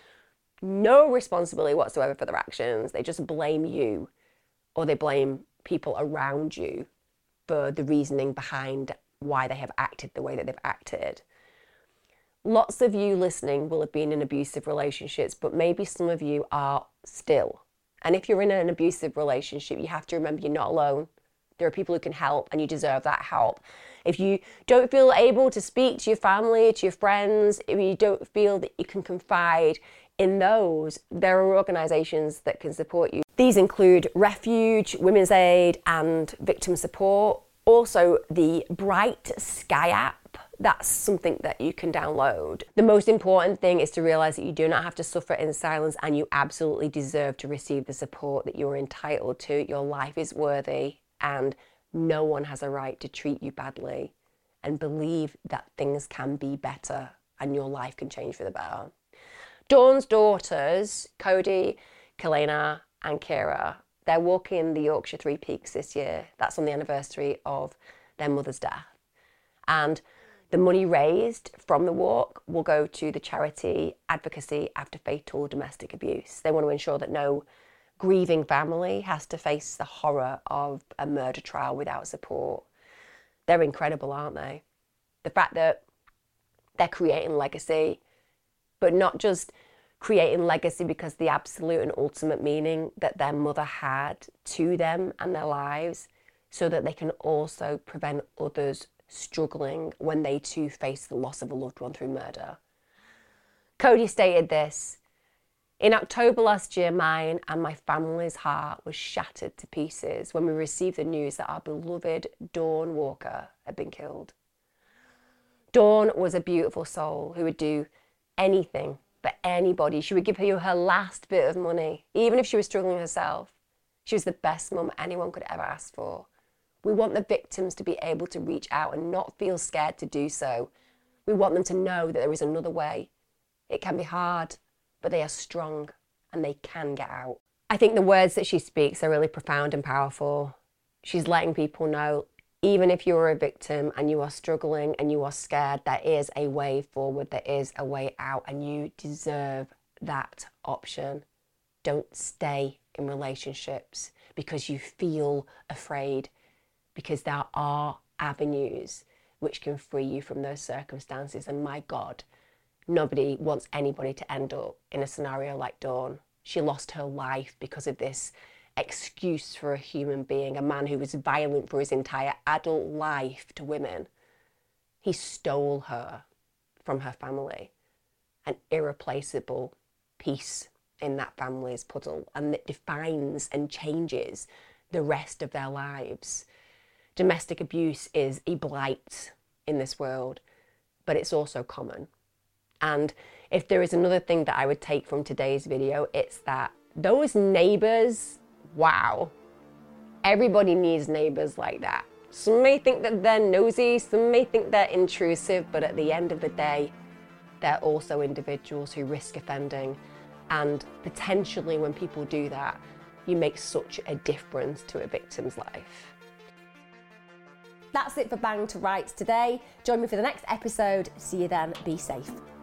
no responsibility whatsoever for their actions. They just blame you, or they blame people around you for the reasoning behind why they have acted the way that they've acted. Lots of you listening will have been in abusive relationships, but maybe some of you are still. And if you're in an abusive relationship, you have to remember you're not alone. There are people who can help, and you deserve that help. If you don't feel able to speak to your family, to your friends, if you don't feel that you can confide in those, there are organisations that can support you. These include Refuge, Women's Aid, and Victim Support. Also, the Bright Sky app, that's something that you can download. The most important thing is to realise that you do not have to suffer in silence, and you absolutely deserve to receive the support that you're entitled to. Your life is worthy, and no one has a right to treat you badly. And believe that things can be better and your life can change for the better. Dawn's daughters, Cody, Kalena, and Kira, they're walking the Yorkshire Three Peaks this year. That's on the anniversary of their mother's death. And the money raised from the walk will go to the charity Advocacy After Fatal Domestic Abuse. They want to ensure that no grieving family has to face the horror of a murder trial without support. They're incredible, aren't they? The fact that they're creating legacy, but not just creating legacy because the absolute and ultimate meaning that their mother had to them and their lives, so that they can also prevent others struggling when they too face the loss of a loved one through murder. Cody stated this: "In October last year, mine and my family's heart was shattered to pieces when we received the news that our beloved Dawn Walker had been killed. Dawn was a beautiful soul who would do anything for anybody. She would give you her last bit of money, even if she was struggling herself. She was the best mum anyone could ever ask for. We want the victims to be able to reach out and not feel scared to do so. We want them to know that there is another way. It can be hard, but they are strong and they can get out." I think the words that she speaks are really profound and powerful. She's letting people know, even if you're a victim and you are struggling and you are scared, there is a way forward, there is a way out, and you deserve that option. Don't stay in relationships because you feel afraid, because there are avenues which can free you from those circumstances. And my God, nobody wants anybody to end up in a scenario like Dawn. She lost her life because of this excuse for a human being, a man who was violent for his entire adult life to women. He stole her from her family, an irreplaceable piece in that family's puzzle, and that defines and changes the rest of their lives. domestic abuse is a blight in this world, but it's also common. And if there is another thing that I would take from today's video, it's that those neighbours, wow, everybody needs neighbours like that. Some may think that they're nosy, some may think they're intrusive, but at the end of the day, they're also individuals who risk offending. And potentially when people do that, you make such a difference to a victim's life. That's it for Bang to Rights today. Join me for the next episode. See you then. Be safe.